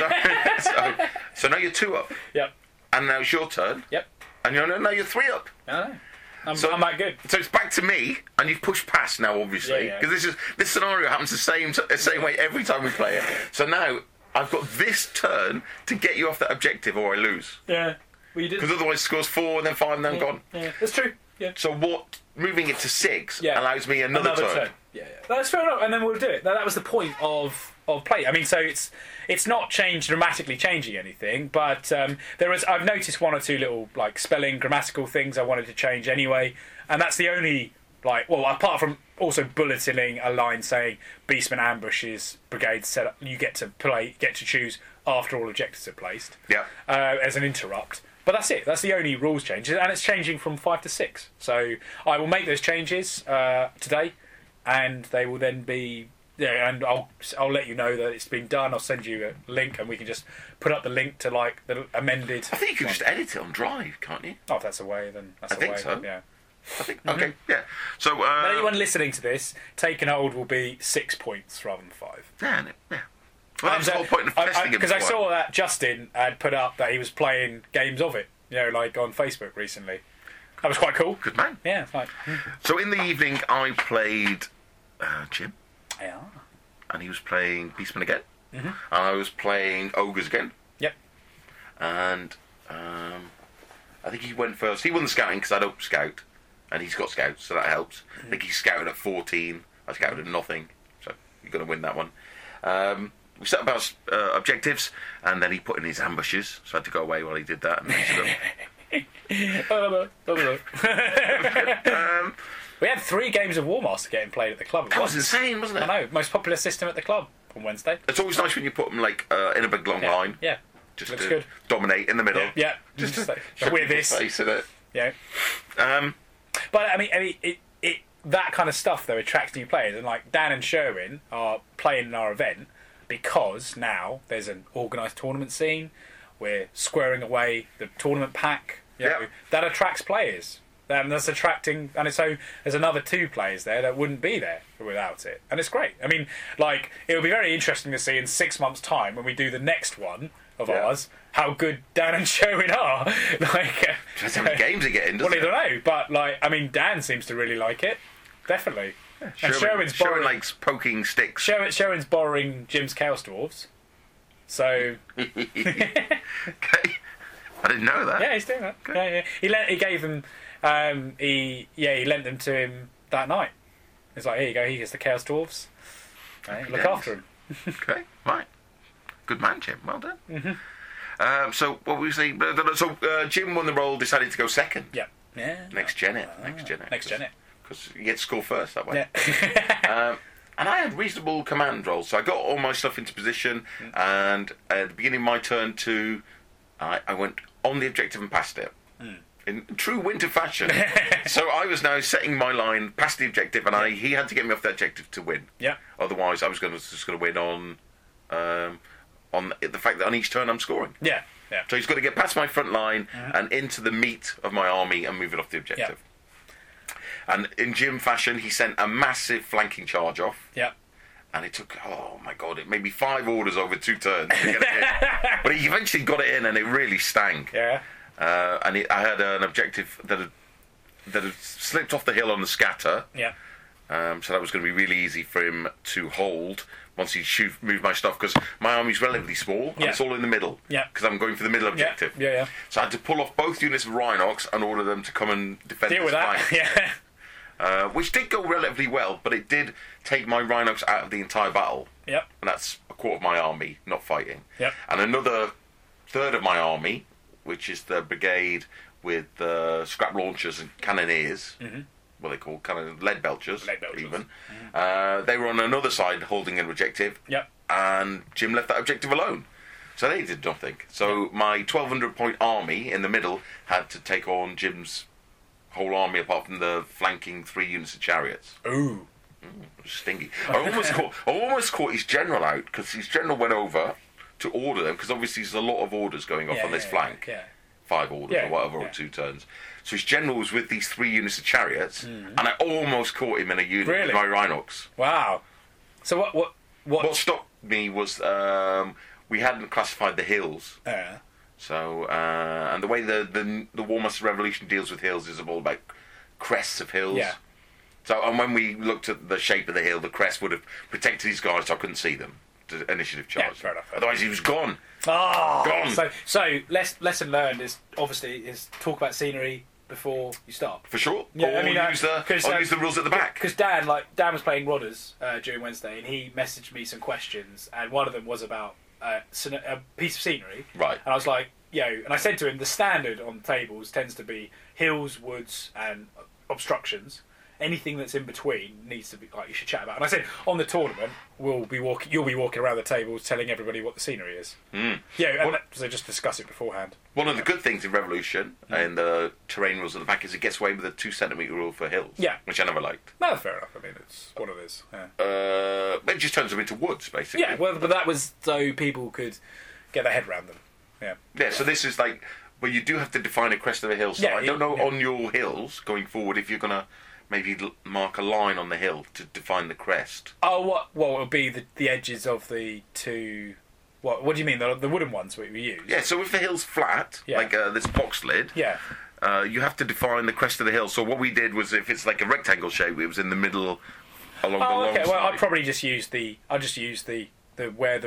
So now you're 2 up. Yep. And now it's your turn. Yep. And now you're 3 up. I know. I'm that good. So it's back to me, and you've pushed past now, obviously, Yeah. because this scenario happens the same way every time we play it. So now I've got this turn to get you off that objective, or I lose. Yeah. Well, you did. Because otherwise, it scores 4 and then 5 and then gone. Yeah, that's true. Yeah. So moving it to 6 allows me another turn. Yeah. That's fair enough, and then we'll do it. That was the point of play. I mean, so it's not dramatically changing anything, but I've noticed 1 or 2 little like spelling, grammatical things I wanted to change anyway, and that's the only apart from also bulleting a line saying Beastman ambushes brigade set up. You get to choose after all objectives are placed. Yeah. As an interrupt. But that's it. That's the only rules change, and it's changing from 5 to 6. So I will make those changes today, and they will then be. Yeah, and I'll let you know that it's been done. I'll send you a link, and we can just put up the link to like the amended. I think you can just edit it on Drive, can't you? Oh, if that's a way, then that's I a think way. so. Yeah. I think. Okay. Yeah. So Anyone listening to this, Taken Hold will be 6 points rather than 5. Yeah. Well, that's the whole point of testing it. Because I saw that Justin had put up that he was playing games of it, like on Facebook recently. That was quite cool. Good man. Yeah, it's like. So in the evening, I played Jim. Yeah. And he was playing Beastmen again. Mm-hmm. And I was playing Ogres again. Yep. And I think he went first. He won the scouting because I don't scout, and he's got scouts, so that helps. I think he scouted at 14. I scouted at nothing, so you're going to win that one. We set up our objectives, and then he put in his ambushes, so I had to go away while he did that. And we had 3 games of War Master getting played at the club. That was insane, wasn't it? I know, most popular system at the club on Wednesday. It's always nice when you put them in a big long line. Yeah. Just Looks to good. dominate in the middle. Yeah. Just to Just with this. face in it. Yeah. But I mean, it that kind of stuff though attracts new players, and like Dan and Sherwin are playing in our event because now there's an organised tournament scene. We're squaring away the tournament pack. That attracts players. And that's attracting, and so there's another 2 players there that wouldn't be there without it, and it's great. I mean, like, it'll be very interesting to see in 6 months' time when we do the next one of ours how good Dan and Sherwin are. Like, depends how many games they get in. Well, I don't know, but like, I mean, Dan seems to really like it, definitely. Yeah, and Sherwin likes poking sticks. Sherwin's borrowing Jim's Chaos Dwarves, so. Okay, I didn't know that. Yeah, he's doing that. Okay. Yeah. He gave them. He lent them to him that night. It's like, here you go. He gets the Chaos Dwarves. Right, look after him. Okay, right. Good man, Jim. Well done. Mm-hmm. So what were we saying? So Jim won the role. Decided to go second. Yeah. Yeah. Next gen it. Because you get to score first that way. Yeah. And I had reasonable command roles, so I got all my stuff into position. And at the beginning of my turn 2, I went on the objective and passed it. In true Winter fashion. So I was now setting my line past the objective, and he had to get me off the objective to win. Yeah. Otherwise, I was just going to win on the fact that on each turn I'm scoring. Yeah. Yeah. So he's got to get past my front line and into the meat of my army and move it off the objective. Yeah. And in Jim fashion, he sent a massive flanking charge off. Yeah. And it took, oh my God, it made me 5 orders over 2 turns to get it in. But he eventually got it in, and it really stank. Yeah. And I had an objective that had slipped off the hill on the scatter. Yeah. So that was going to be really easy for him to hold once he moved my stuff, because my army's relatively small and it's all in the middle. Yeah. Because I'm going for the middle objective. Yeah. Yeah. So I had to pull off both units of Rhinox and order them to come and defend. Deal with that. Yeah. Which did go relatively well, but it did take my Rhinox out of the entire battle. Yep. And that's a quarter of my army not fighting. Yep. And another third of my army, which is the brigade with scrap launchers and cannoneers, what they call lead belchers, even. They were on another side holding an objective, and Jim left that objective alone. So they did nothing. So my 1,200 point army in the middle had to take on Jim's whole army, apart from the flanking 3 units of chariots. Ooh. Stingy. I almost caught his general out, because his general went over to order them, because obviously there's a lot of orders going off on this flank. Yeah. 5 orders or whatever, or 2 turns. So his general was with these 3 units of chariots, and I almost caught him in a unit with my Rhinox. Wow. So what stopped me was we hadn't classified the hills. So and the way the War Master Revolution deals with hills is all about crests of hills. Yeah. So and when we looked at the shape of the hill, the crest would have protected these guys, so I couldn't see them. Initiative charge. Yeah, fair enough. Otherwise, he was gone. Oh, gone. So lesson learned is obviously talk about scenery before you start. For sure. Yeah, or use the rules at the back. Because Dan was playing Rodders during Wednesday, and he messaged me some questions, and one of them was about a piece of scenery. Right. And I was like, and I said to him, the standard on tables tends to be hills, woods, and obstructions. Anything that's in between needs to be you should chat about. And I said on the tournament you'll be walking around the tables telling everybody what the scenery is. So just discuss it beforehand. One of the good things in Revolution and the terrain rules at the back is it gets away with a 2 centimetre rule for hills. Yeah, which I never liked. No, fair enough. I mean, it's what it is. Yeah. It just turns them into woods basically. Yeah, well, but that was so people could get their head around them. Yeah. Yeah. So this is well, you do have to define a crest of a hill. So I don't know on your hills going forward if you're gonna maybe mark a line on the hill to define the crest. Oh, what? Well, it'll be the edges of the 2. What do you mean? The wooden ones we use? Yeah. So if the hill's flat, like this box lid, you have to define the crest of the hill. So what we did was, if it's like a rectangle shape, it was in the middle along the long side. Well, I'll just use the where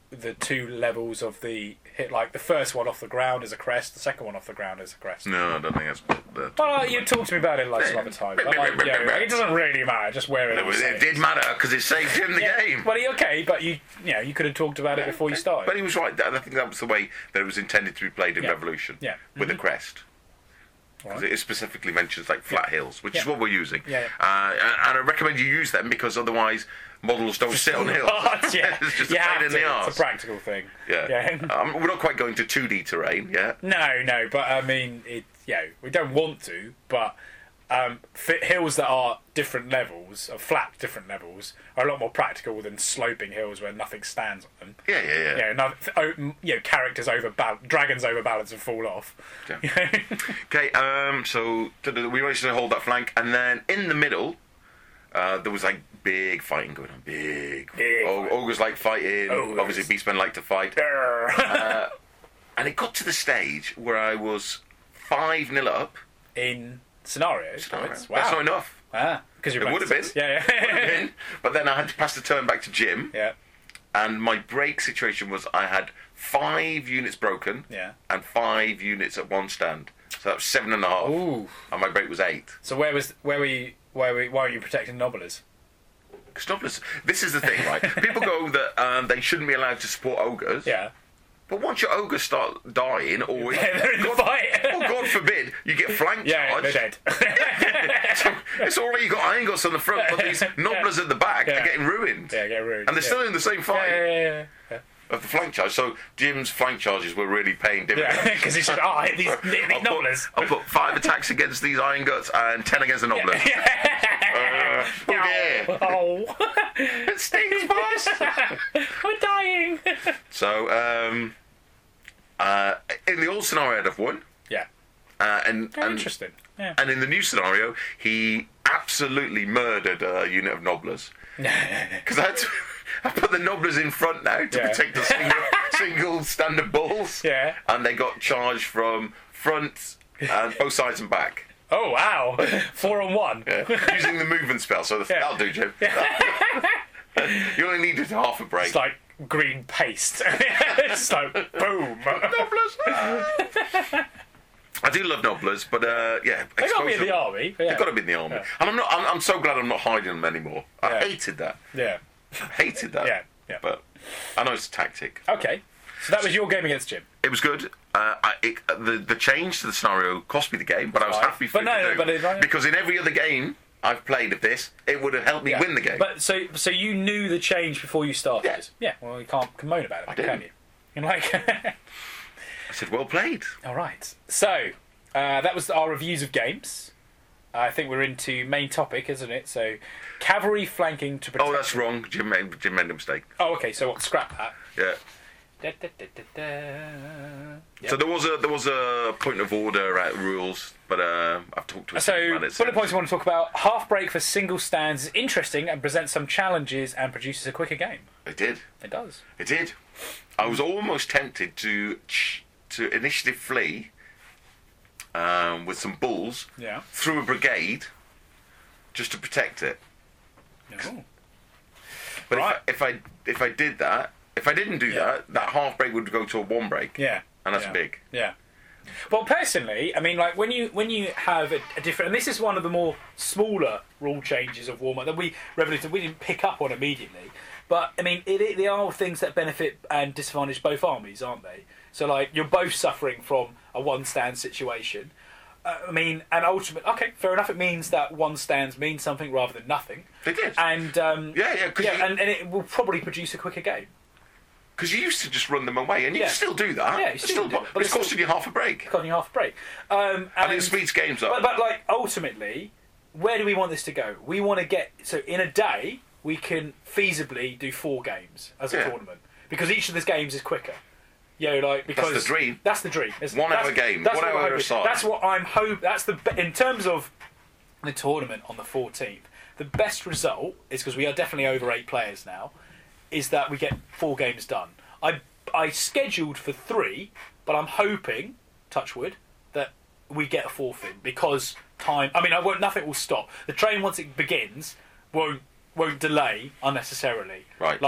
the two levels of the hit. Like the first one off the ground is a crest, the second one off the ground is a crest. No, I don't think that's. Well, you talked to me about it like some other time. But, like, it doesn't really matter. Just where it is. It did matter because it saved him the game. Well, okay, but you could have talked about it before you started. But he was right. I think that was the way that it was intended to be played in Revolution. Yeah. With a crest. Because it specifically mentions like flat hills, which is what we're using. Yeah. And I recommend you use them because otherwise models don't sit on hills. It's just a pain in the arse. It's a practical thing. Yeah. We're not quite going to 2D terrain yet. No, but I mean, we don't want to, but hills that are different levels, of flat different levels, are a lot more practical than sloping hills where nothing stands on them. Yeah. Characters dragons overbalance and fall off. Yeah. Okay, so we managed to hold that flank, and then in the middle, there was like big fighting going on. Big. Ogres like fighting. Ogres. Obviously, beastmen like to fight. And it got to the stage where I was 5-0 up. In scenarios. Wow. That's not enough. Because it would have been. Yeah. But then I had to pass the turn back to Jim. Yeah. And my break situation was I had 5 units broken. Yeah. And 5 units at one stand. So that was 7.5. Ooh. And my break was 8. So why were you protecting Nobblers? Because Nobblers, this is the thing, right? People go that they shouldn't be allowed to support ogres. Yeah. But once your ogres start dying, or they're in the fight. God forbid, you get flank charged. Yeah, they're dead. So it's all right. You got iron guts on the front, but these Nobblers at the back are getting ruined. Yeah, getting ruined. And they're still in the same fight. Yeah. Of the flank charge. So Jim's flank charges were really paying dividends. Yeah, because he said, hit these Nobblers. I'll put 5 attacks against these iron guts and 10 against the Nobblers. Oh. It stings, boss. We're dying. So, in the old scenario, I'd have won. Yeah. And interesting. Yeah. And in the new scenario, he absolutely murdered a unit of Nobblers. Because I put the Nobblers in front now to protect the single standard bulls. Yeah. And they got charged from front and both sides and back. Oh, wow. 4 on 1. Yeah. Using the movement spell, so that'll do, Jim. You only needed half a break. It's like green paste. It's like, boom. Nobblers. I do love Nobblers, but they got to be in the army. They've got to be in the army, and I'm so glad I'm not hiding them anymore. I hated that. Yeah, hated that. Yeah. But I know it's a tactic. Okay, so that was your game against Jim. It was good. The change to the scenario cost me the game, but I was happy for it because in every other game I've played of this, it would have helped me win the game. But so you knew the change before you started. Yeah. Well, you can't moan about it, can you? You're like. I said, well played. All right. So, that was our reviews of games. I think we're into main topic, isn't it? So, cavalry flanking to protect... Oh, that's wrong. Jim made a mistake. Oh, okay. So, scrap that. Yeah. So there was a point of order at rules, but I've talked to him about it. So, bullet points I want to talk about. Half break for single stands is interesting and presents some challenges and produces a quicker game. It did. It does. It did. I was almost tempted to initiative flee with some bulls through a brigade just to protect it. No. But if I did that, if I didn't do that half break would go to a 1 break. Yeah. And that's big. Yeah. Well, personally, I mean, like when you have a different, and this is one of the more smaller rule changes of Warhammer that we didn't pick up on immediately. But I mean, they are things that benefit and disadvantage both armies, aren't they? So, like, you're both suffering from a 1 stand situation. I mean, and ultimately, okay, fair enough. It means that 1 stands means something rather than nothing. It did. And and it will probably produce a quicker game. Because you used to just run them away, and you can still do that. Yeah, you still do. But it's costing you half a break. It's costing you half a break. And it speeds games up. But like, ultimately, where do we want this to go? We want to get... So, in a day, we can feasibly do 4 games as a tournament. Because each of these games is quicker. Because that's the dream. That's the dream. 1 hour game. 1 hour aside. That's what I'm hoping. That's in terms of the tournament on the 14th. The best result is because we are definitely over 8 players now. Is that we get 4 games done. I scheduled for 3, but I'm hoping, touch wood, that we get a 4th in because time. I mean, nothing will stop. The train once it begins won't won't delay unnecessarily. Right.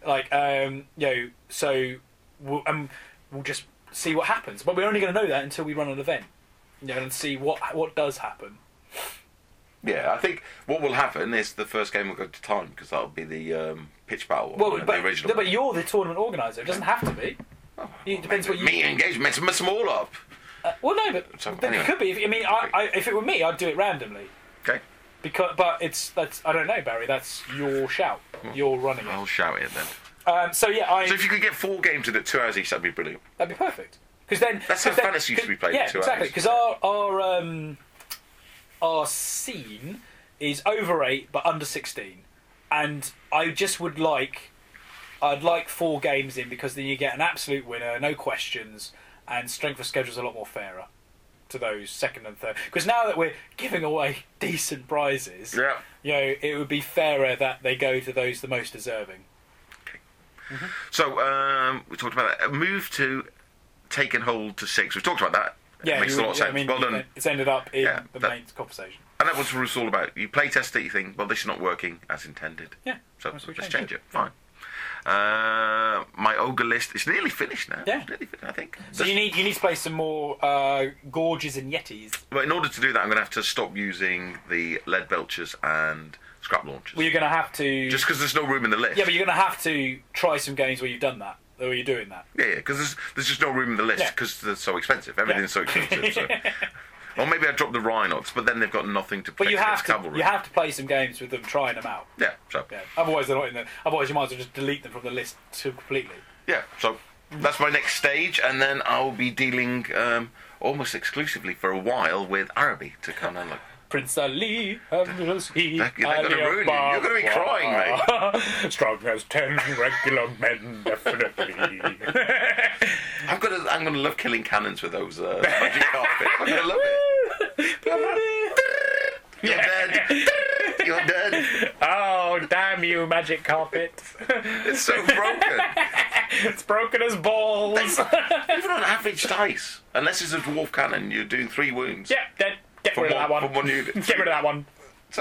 So we'll just see what happens. But we're only going to know that until we run an event, and see what does happen. Yeah, I think what will happen is the first game will go to time because that'll be the pitch battle. The original. But you're the tournament organizer. It doesn't have to be. It depends what you. Me engagement, mess them all up. Well, no, but anyway. It could be. If it were me, I'd do it randomly. Okay. But I don't know, Barry. That's your shout. You're running it. I'll shout it then. So if you could get 4 games in at 2 hours each, that'd be brilliant. That'd be perfect. Because then that's how fantasy used to be played. Yeah, in 2 exactly. hours. Because our scene is over 8 but under 16, and I'd like 4 games in because then you get an absolute winner, no questions, and strength of schedule is a lot more fairer to those second and third. Because now that we're giving away decent prizes, it would be fairer that they go to those the most deserving. Okay. Mm-hmm. So we talked about that. A move to take and hold to 6. We talked about that. Yeah, it makes a lot of sense. Well done. It's ended up in the main conversation. And that was what it's all about. You play test it, you think, well, this is not working as intended. Yeah. So let's change it. Fine. My ogre list is nearly finished now. Yeah. It's nearly finished, I think. So you need to play some more Gorges and Yetis. But in order to do that, I'm going to have to stop using the lead belchers and scrap launchers. Well, you're going to have to... Just because there's no room in the list. Yeah, but you're going to have to try some games where you've done that. Where you're doing that. Yeah, because there's just no room in the list because they're so expensive. Everything's so expensive. So. Or maybe I drop the Rhinox, but then they've got nothing to protect against cavalry. You have to play some games with them, trying them out. Yeah, so. Yeah. Otherwise, they're not in there. Otherwise, you might as well just delete them from the list completely. Yeah, so that's my next stage, and then I'll be dealing almost exclusively for a while with Araby to kind of like... Prince Ali, they're going to ruin you. You're going to be crying, mate. Strong as 10 regular men, definitely. I'm going to love killing cannons with those magic carpet. I'm going to love it. You're dead. You're dead. Oh, damn you, magic carpet. It's so broken. It's broken as balls. Even on average dice, unless it's a dwarf cannon, you're doing 3 wounds. Yeah, dead. Get rid of that one. From one unit. Get rid of that one. So,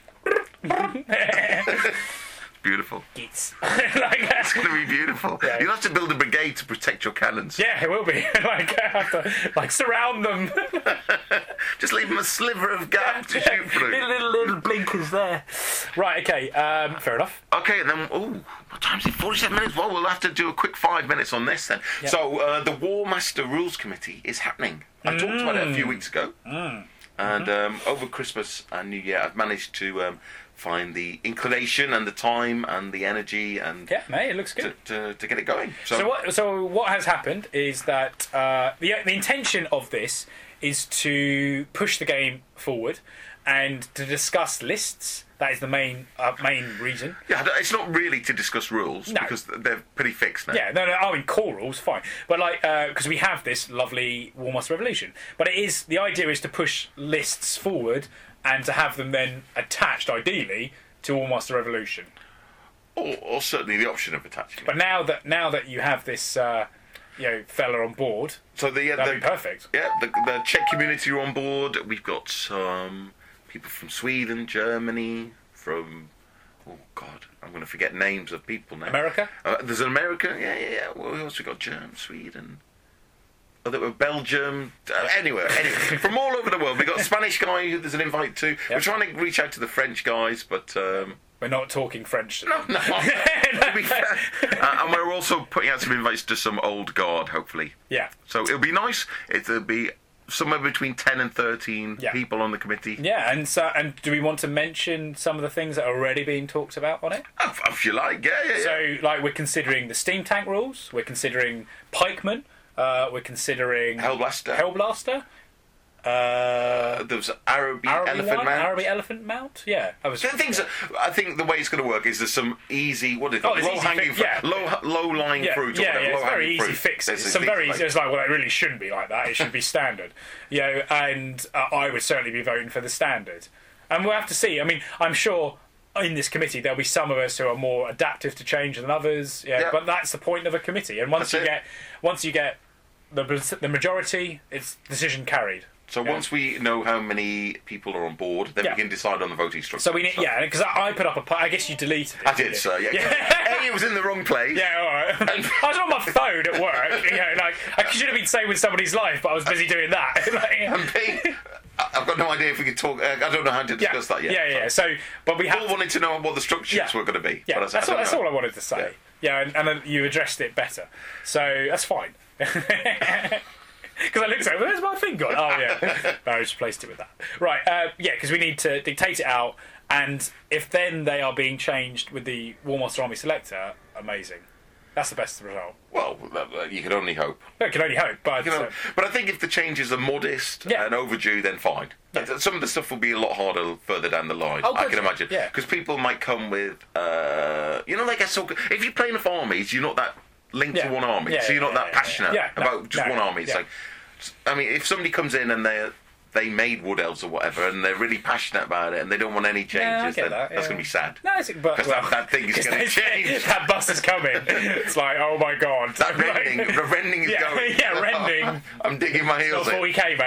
beautiful. It's going to be beautiful. Yeah. You'll have to build a brigade to protect your cannons. Yeah, it will be. I have to surround them. Just leave them a sliver of gap to shoot through. Little blinkers there. Right. Okay. Fair enough. Okay. And then, what time is it? 47 minutes. Well, we'll have to do a quick 5 minutes on this then. Yep. So the War Master Rules Committee is happening. I talked about it a few weeks ago. And over Christmas and New Year, I've managed to find the inclination and the time and the energy and mate, it looks good to get it going. So what has happened is that the intention of this is to push the game forward and to discuss lists. That is the main reason. Yeah, it's not really to discuss rules because they're pretty fixed now. Yeah, no. I mean, core rules, fine, but because we have this lovely War Master Revolution, but the idea is to push lists forward and to have them then attached, ideally, to War Master Revolution. Or certainly the option of attaching. But now that you have this, fella on board, so that'd be perfect. Yeah, the Czech community are on board. We've got some people from Sweden, Germany, from... Oh, God, I'm going to forget names of people now. America? There's an America, yeah. Well, we also got Germany, Sweden... There were Belgium... Anyway, from all over the world. We've got a Spanish guy who there's an invite to. Yep. We're trying to reach out to the French guys, but... we're not talking French. No. To be fair. And we're also putting out some invites to some old guard, hopefully. Yeah. So it'll be nice. It'll be... somewhere between 10 and 13 people on the committee. Yeah, and do we want to mention some of the things that are already being talked about on it? If you like, yeah. So, we're considering the steam tank rules, we're considering pikemen, we're considering... Hellblaster. There was Araby Elephant Mount. Araby Elephant Mount, yeah. I think the way it's going to work is there's some easy, low-hanging fruit. Low-lying fruit. It's very easy fixes. It's like, well, it really shouldn't be like that. It should be standard. And I would certainly be voting for the standard. And we'll have to see. I mean, I'm sure in this committee there'll be some of us who are more adaptive to change than others. But that's the point of a committee. And once you get the majority, it's decision carried. So once we know how many people are on board, then we can decide on the voting structure. So we need, because I put up I guess you deleted it. I did, sir. Yeah. A, it was in the wrong place. Yeah, all right. I was on my phone at work. I should have been saving somebody's life, but I was busy doing that. And B, I've got no idea if we could talk. I don't know how to discuss that yet. Yeah. So, but we all wanted to know what the structures were going to be. Yeah, but that's all I wanted to say. Yeah, and you addressed it better, so that's fine. Because I looked at it, where's my thing gone? Oh, yeah. No, I just replaced it with that. Right, because we need to dictate it out, and if then they are being changed with the War Master Army Selector, amazing. That's the best result. Well, you can only hope. You can only hope, but... But I think if the changes are modest and overdue, then fine. Yeah. Some of the stuff will be a lot harder further down the line, I can imagine. Yeah. Because people might come with... if you're playing enough armies, you're not that... linked to one army, so you're not that passionate about just one army. It's like, I mean, if somebody comes in and they made Wood Elves or whatever, and they're really passionate about it, and they don't want any changes, then that's going to be sad. No, because that thing is going to change. That bus is coming. It's like, oh my god, that rending is going. Yeah, rending. I'm digging my heels in. 40k,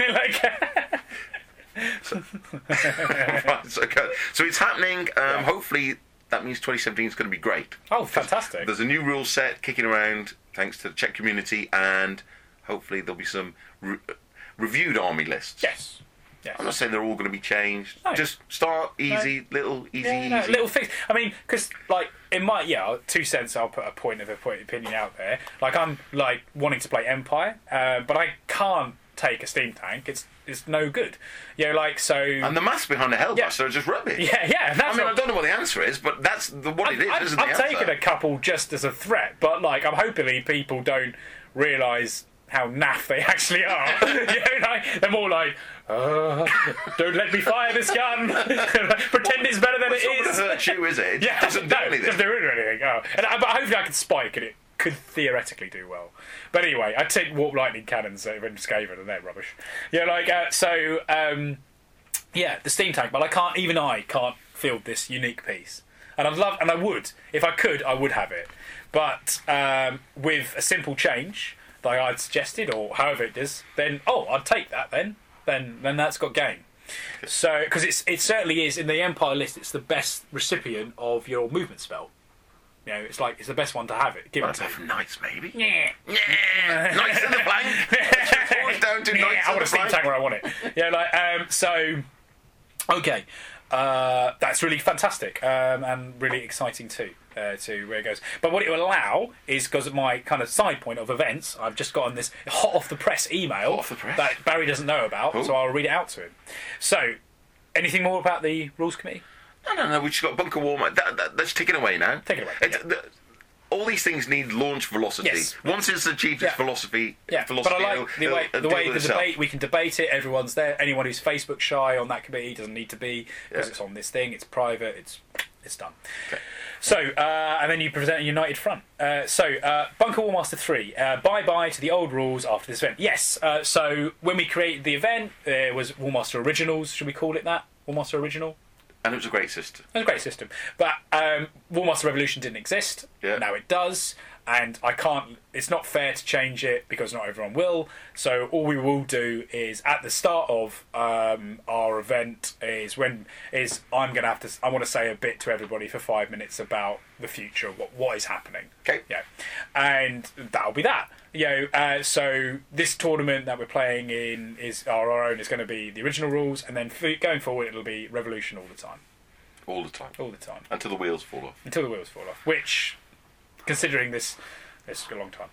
mate. So it's happening. Hopefully. That means 2017 is going to be great. Oh, fantastic. There's a new rule set kicking around thanks to the Czech community, and hopefully there'll be some reviewed army lists. Yes. I'm not saying they're all going to be changed. No. Just start easy, easy. Little things. I mean, because, in my, 2 cents, I'll put a point of opinion out there. I'm, wanting to play Empire, but I can't take a steam tank. It's no good. So... And the maths behind the Hellbuster are just rubbish. Yeah. I don't know what the answer is, but that's what it is, isn't it? I've taken a couple just as a threat, but, I'm hoping people don't realise how naff they actually are. They're more don't let me fire this gun. Pretend it's better than it is. It's not going to hurt you, is it? It doesn't do anything. Doesn't do anything. Oh. But hopefully I can spike and it could theoretically do well. But anyway, I take warp lightning cannons in Skaven and they're rubbish. The steam tank, but I can't field this unique piece. And I would, if I could, I would have it. But with a simple change that I'd suggested, or however it is, then I'd take that then that's got game. So, because it certainly is in the Empire list, it's the best recipient of your movement spell. It's it's the best one to have it. Give it to for knights, maybe. Yeah. Knights in the flank. Down to knights. I want a steam tank where I want it. So, okay, that's really fantastic and really exciting too. To where it goes, but what it will allow is, because of my kind of side point of events, I've just gotten this hot off the press email that Barry doesn't know about, so I'll read it out to him. So, anything more about the rules committee? No. We've just got bunker warmer. That's taken away now. Take it away. All these things need launch velocity. Yes. Once it's achieved its velocity, but I like the way the debate. We can debate it. Everyone's there. Anyone who's Facebook shy on that committee doesn't need to be, because it's on this thing. It's private. It's done. Okay. So, and then you present a united front. Bunker War Master 3, bye-bye to the old rules after this event. Yes, so when we created the event, there was War Master Originals, should we call it that? War Master Original? And it was a great system. It was a great system. But War Master Revolution didn't exist. Yeah. Now it does. And it's not fair to change it because not everyone will. So all we will do is at the start of our event I want to say a bit to everybody for 5 minutes about the future, what is happening. Okay. Yeah. And that'll be that. So this tournament that we're playing in is our own. Is going to be the original rules, and then going forward it'll be Revolution all the time. All the time. All the time. Until the wheels fall off. Which, considering this is a long time.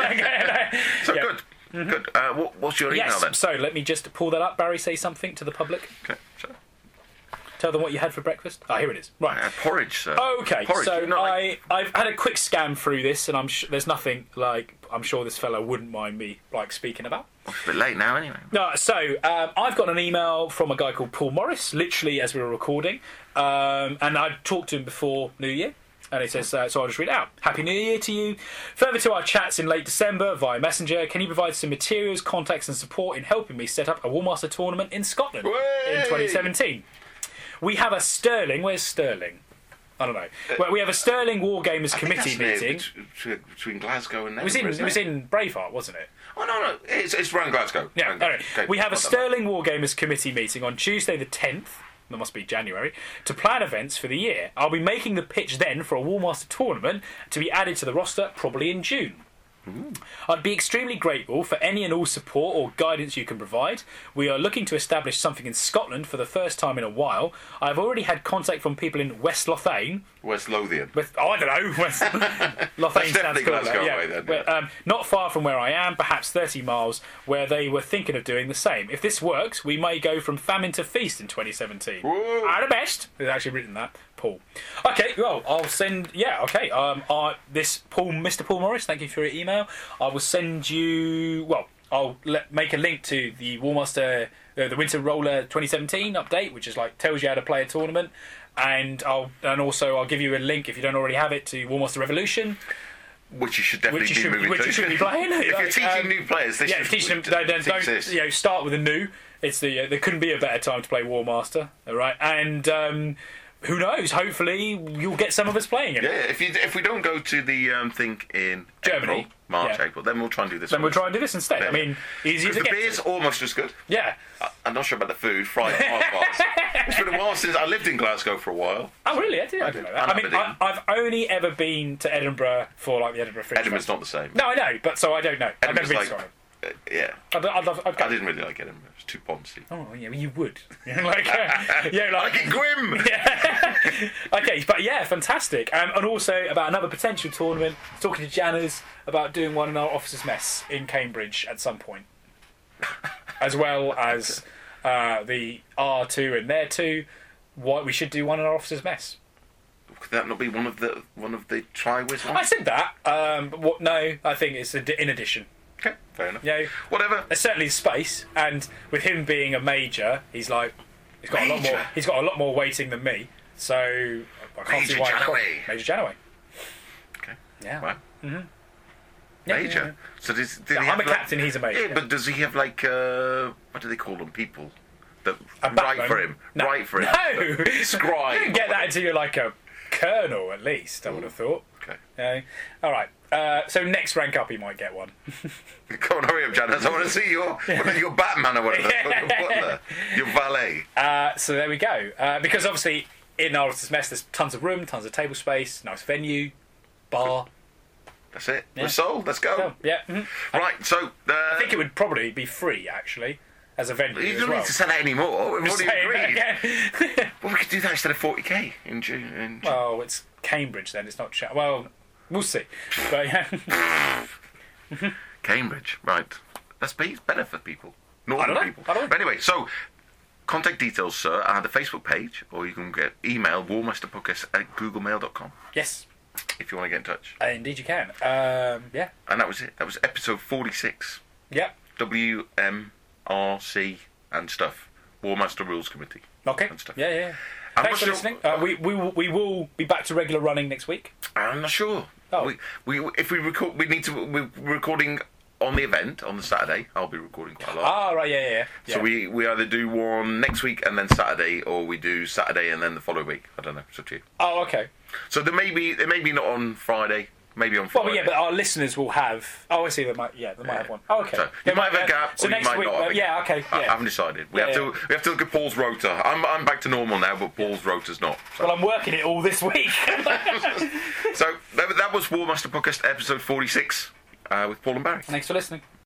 Good. Mm-hmm. Good. What's your email then? So let me just pull that up. Barry, say something to the public. Okay, sure. Tell them what you had for breakfast. Here it is. Right. Porridge, sir. Okay, porridge. So I've had a quick scan through this, and there's nothing I'm sure this fellow wouldn't mind me speaking about. It's a bit late now, anyway. No, so I've got an email from a guy called Paul Morris, literally as we were recording, and I talked to him before New Year. And it says, so I'll just read it out. Happy New Year to you. Further to our chats in late December via Messenger, can you provide some materials, contacts and support in helping me set up a War Master tournament in Scotland in 2017? We have a Sterling. Where's Sterling? I don't know. Well, we have a Sterling Wargamers committee meeting. Between Glasgow and It was in Braveheart, wasn't it? Oh, no. It's around Glasgow. Yeah, Around all right. Okay, We have a Sterling Wargamers committee meeting on Tuesday the 10th, that must be January, to plan events for the year. I'll be making the pitch then for a Warmaster tournament to be added to the roster probably in June. I'd be extremely grateful for any and all support or guidance you can provide. We are looking to establish something in Scotland for the first time in a while. I've already had contact from people in West Lothian. West Lothian. I don't know. West Lothian sounds cool. Glasgow way, then. But, not far from where I am, perhaps 30 miles, where they were thinking of doing the same. If this works, we may go from famine to feast in 2017. Whoa. At the best. They've actually written that. Paul. Okay, well, I'll send... Yeah, okay. Mr. Paul Morris, thank you for your email. I will send you... Well, I'll make a link to the Warmaster... the Winter Roller 2017 update, which is tells you how to play a tournament. And also I'll give you a link, if you don't already have it, to Warmaster Revolution. Which you should definitely be moving to. Which you should be playing. If you're teaching new players, they should teaching them. Don't start with a new. It's there couldn't be a better time to play Warmaster. All right, and who knows? Hopefully, you'll get some of us playing it. Yeah, if we don't go to the thing in Germany, April, then we'll try and do this. Then we'll try and do this instead. Yeah. I mean, easier to get. The beer's to. Almost as good. Yeah. I'm not sure about the food. Fried bars. It's been a while since I lived in Glasgow for a while. Oh, really? I didn't know that. I've only ever been to Edinburgh for the Edinburgh Fringe. Edinburgh's not the same. No, I know, but so I don't know. I've never been to Scotland. Yeah. I didn't really like Edinburgh. It's too poncy. Oh, yeah, well, you would. like it grim. Yeah. Okay, but yeah, fantastic. And also about another potential tournament. Talking to Janners about doing one in our officers' mess in Cambridge at some point, as well as the R2 and their 2. What we should do one in our officers' mess. Could that not be one of the Tri-Wiz ones? I said that. But no, I think it's in addition. Okay, fair enough. Yeah, whatever. There's certainly space, and with him being a major, he's got a lot more. He's got a lot more weighting than me, so I can't see why. Major Janaway. Okay. Yeah. Wow. Mm-hmm. Major. Yeah. So I'm a captain. He's a major. Yeah, but does he have what do they call them? People that write for him. No. Write for him. No. Scribe. You don't get that until you're like a colonel, at least. I would have thought. Okay. Yeah. All right. So next rank up, he might get one. Come on, hurry up, Janice. I want to see your Batman or whatever. Your butler, your valet. So there we go. Because obviously in our mess, there's tons of room, tons of table space, nice venue, bar. That's it. Yeah. We're sold. Let's go. Yeah. Mm-hmm. Right. So I think it would probably be free actually as a venue. You don't need to sell it anymore. We've already agreed. Well, we could do that instead of 40k in June. Well, it's Cambridge then. It's not. Well, we'll see. But yeah. Cambridge, right? That's better for people. Northern people. I don't know. But anyway, so contact details, sir, are the Facebook page, or you can get email warmasterpodcast@googlemail.com. Yes. If you want to get in touch. Indeed, you can. Yeah. And that was it. That was episode 46. Yep. WMRC and stuff. Warmaster Rules Committee. Okay. And stuff. Yeah. Thanks for listening. We will be back to regular running next week. I'm not sure. Oh. If we record, we're recording on the event on the Saturday. I'll be recording quite a lot. Oh, right, yeah. So we either do one next week and then Saturday, or we do Saturday and then the following week. I don't know. It's up to you. Oh, okay. So there may be not on Friday. Maybe on Friday. Well, yeah, but our listeners will have. Oh, I see. They might have one. Oh, okay. So you might have a gap. So or next you might week. not have a gap. Okay. Yeah. I haven't decided. We have to look at Paul's rota. I'm back to normal now, but Paul's rota's not. So. Well, I'm working it all this week. So that was Warmaster Podcast episode 46 with Paul and Barry. Thanks for listening.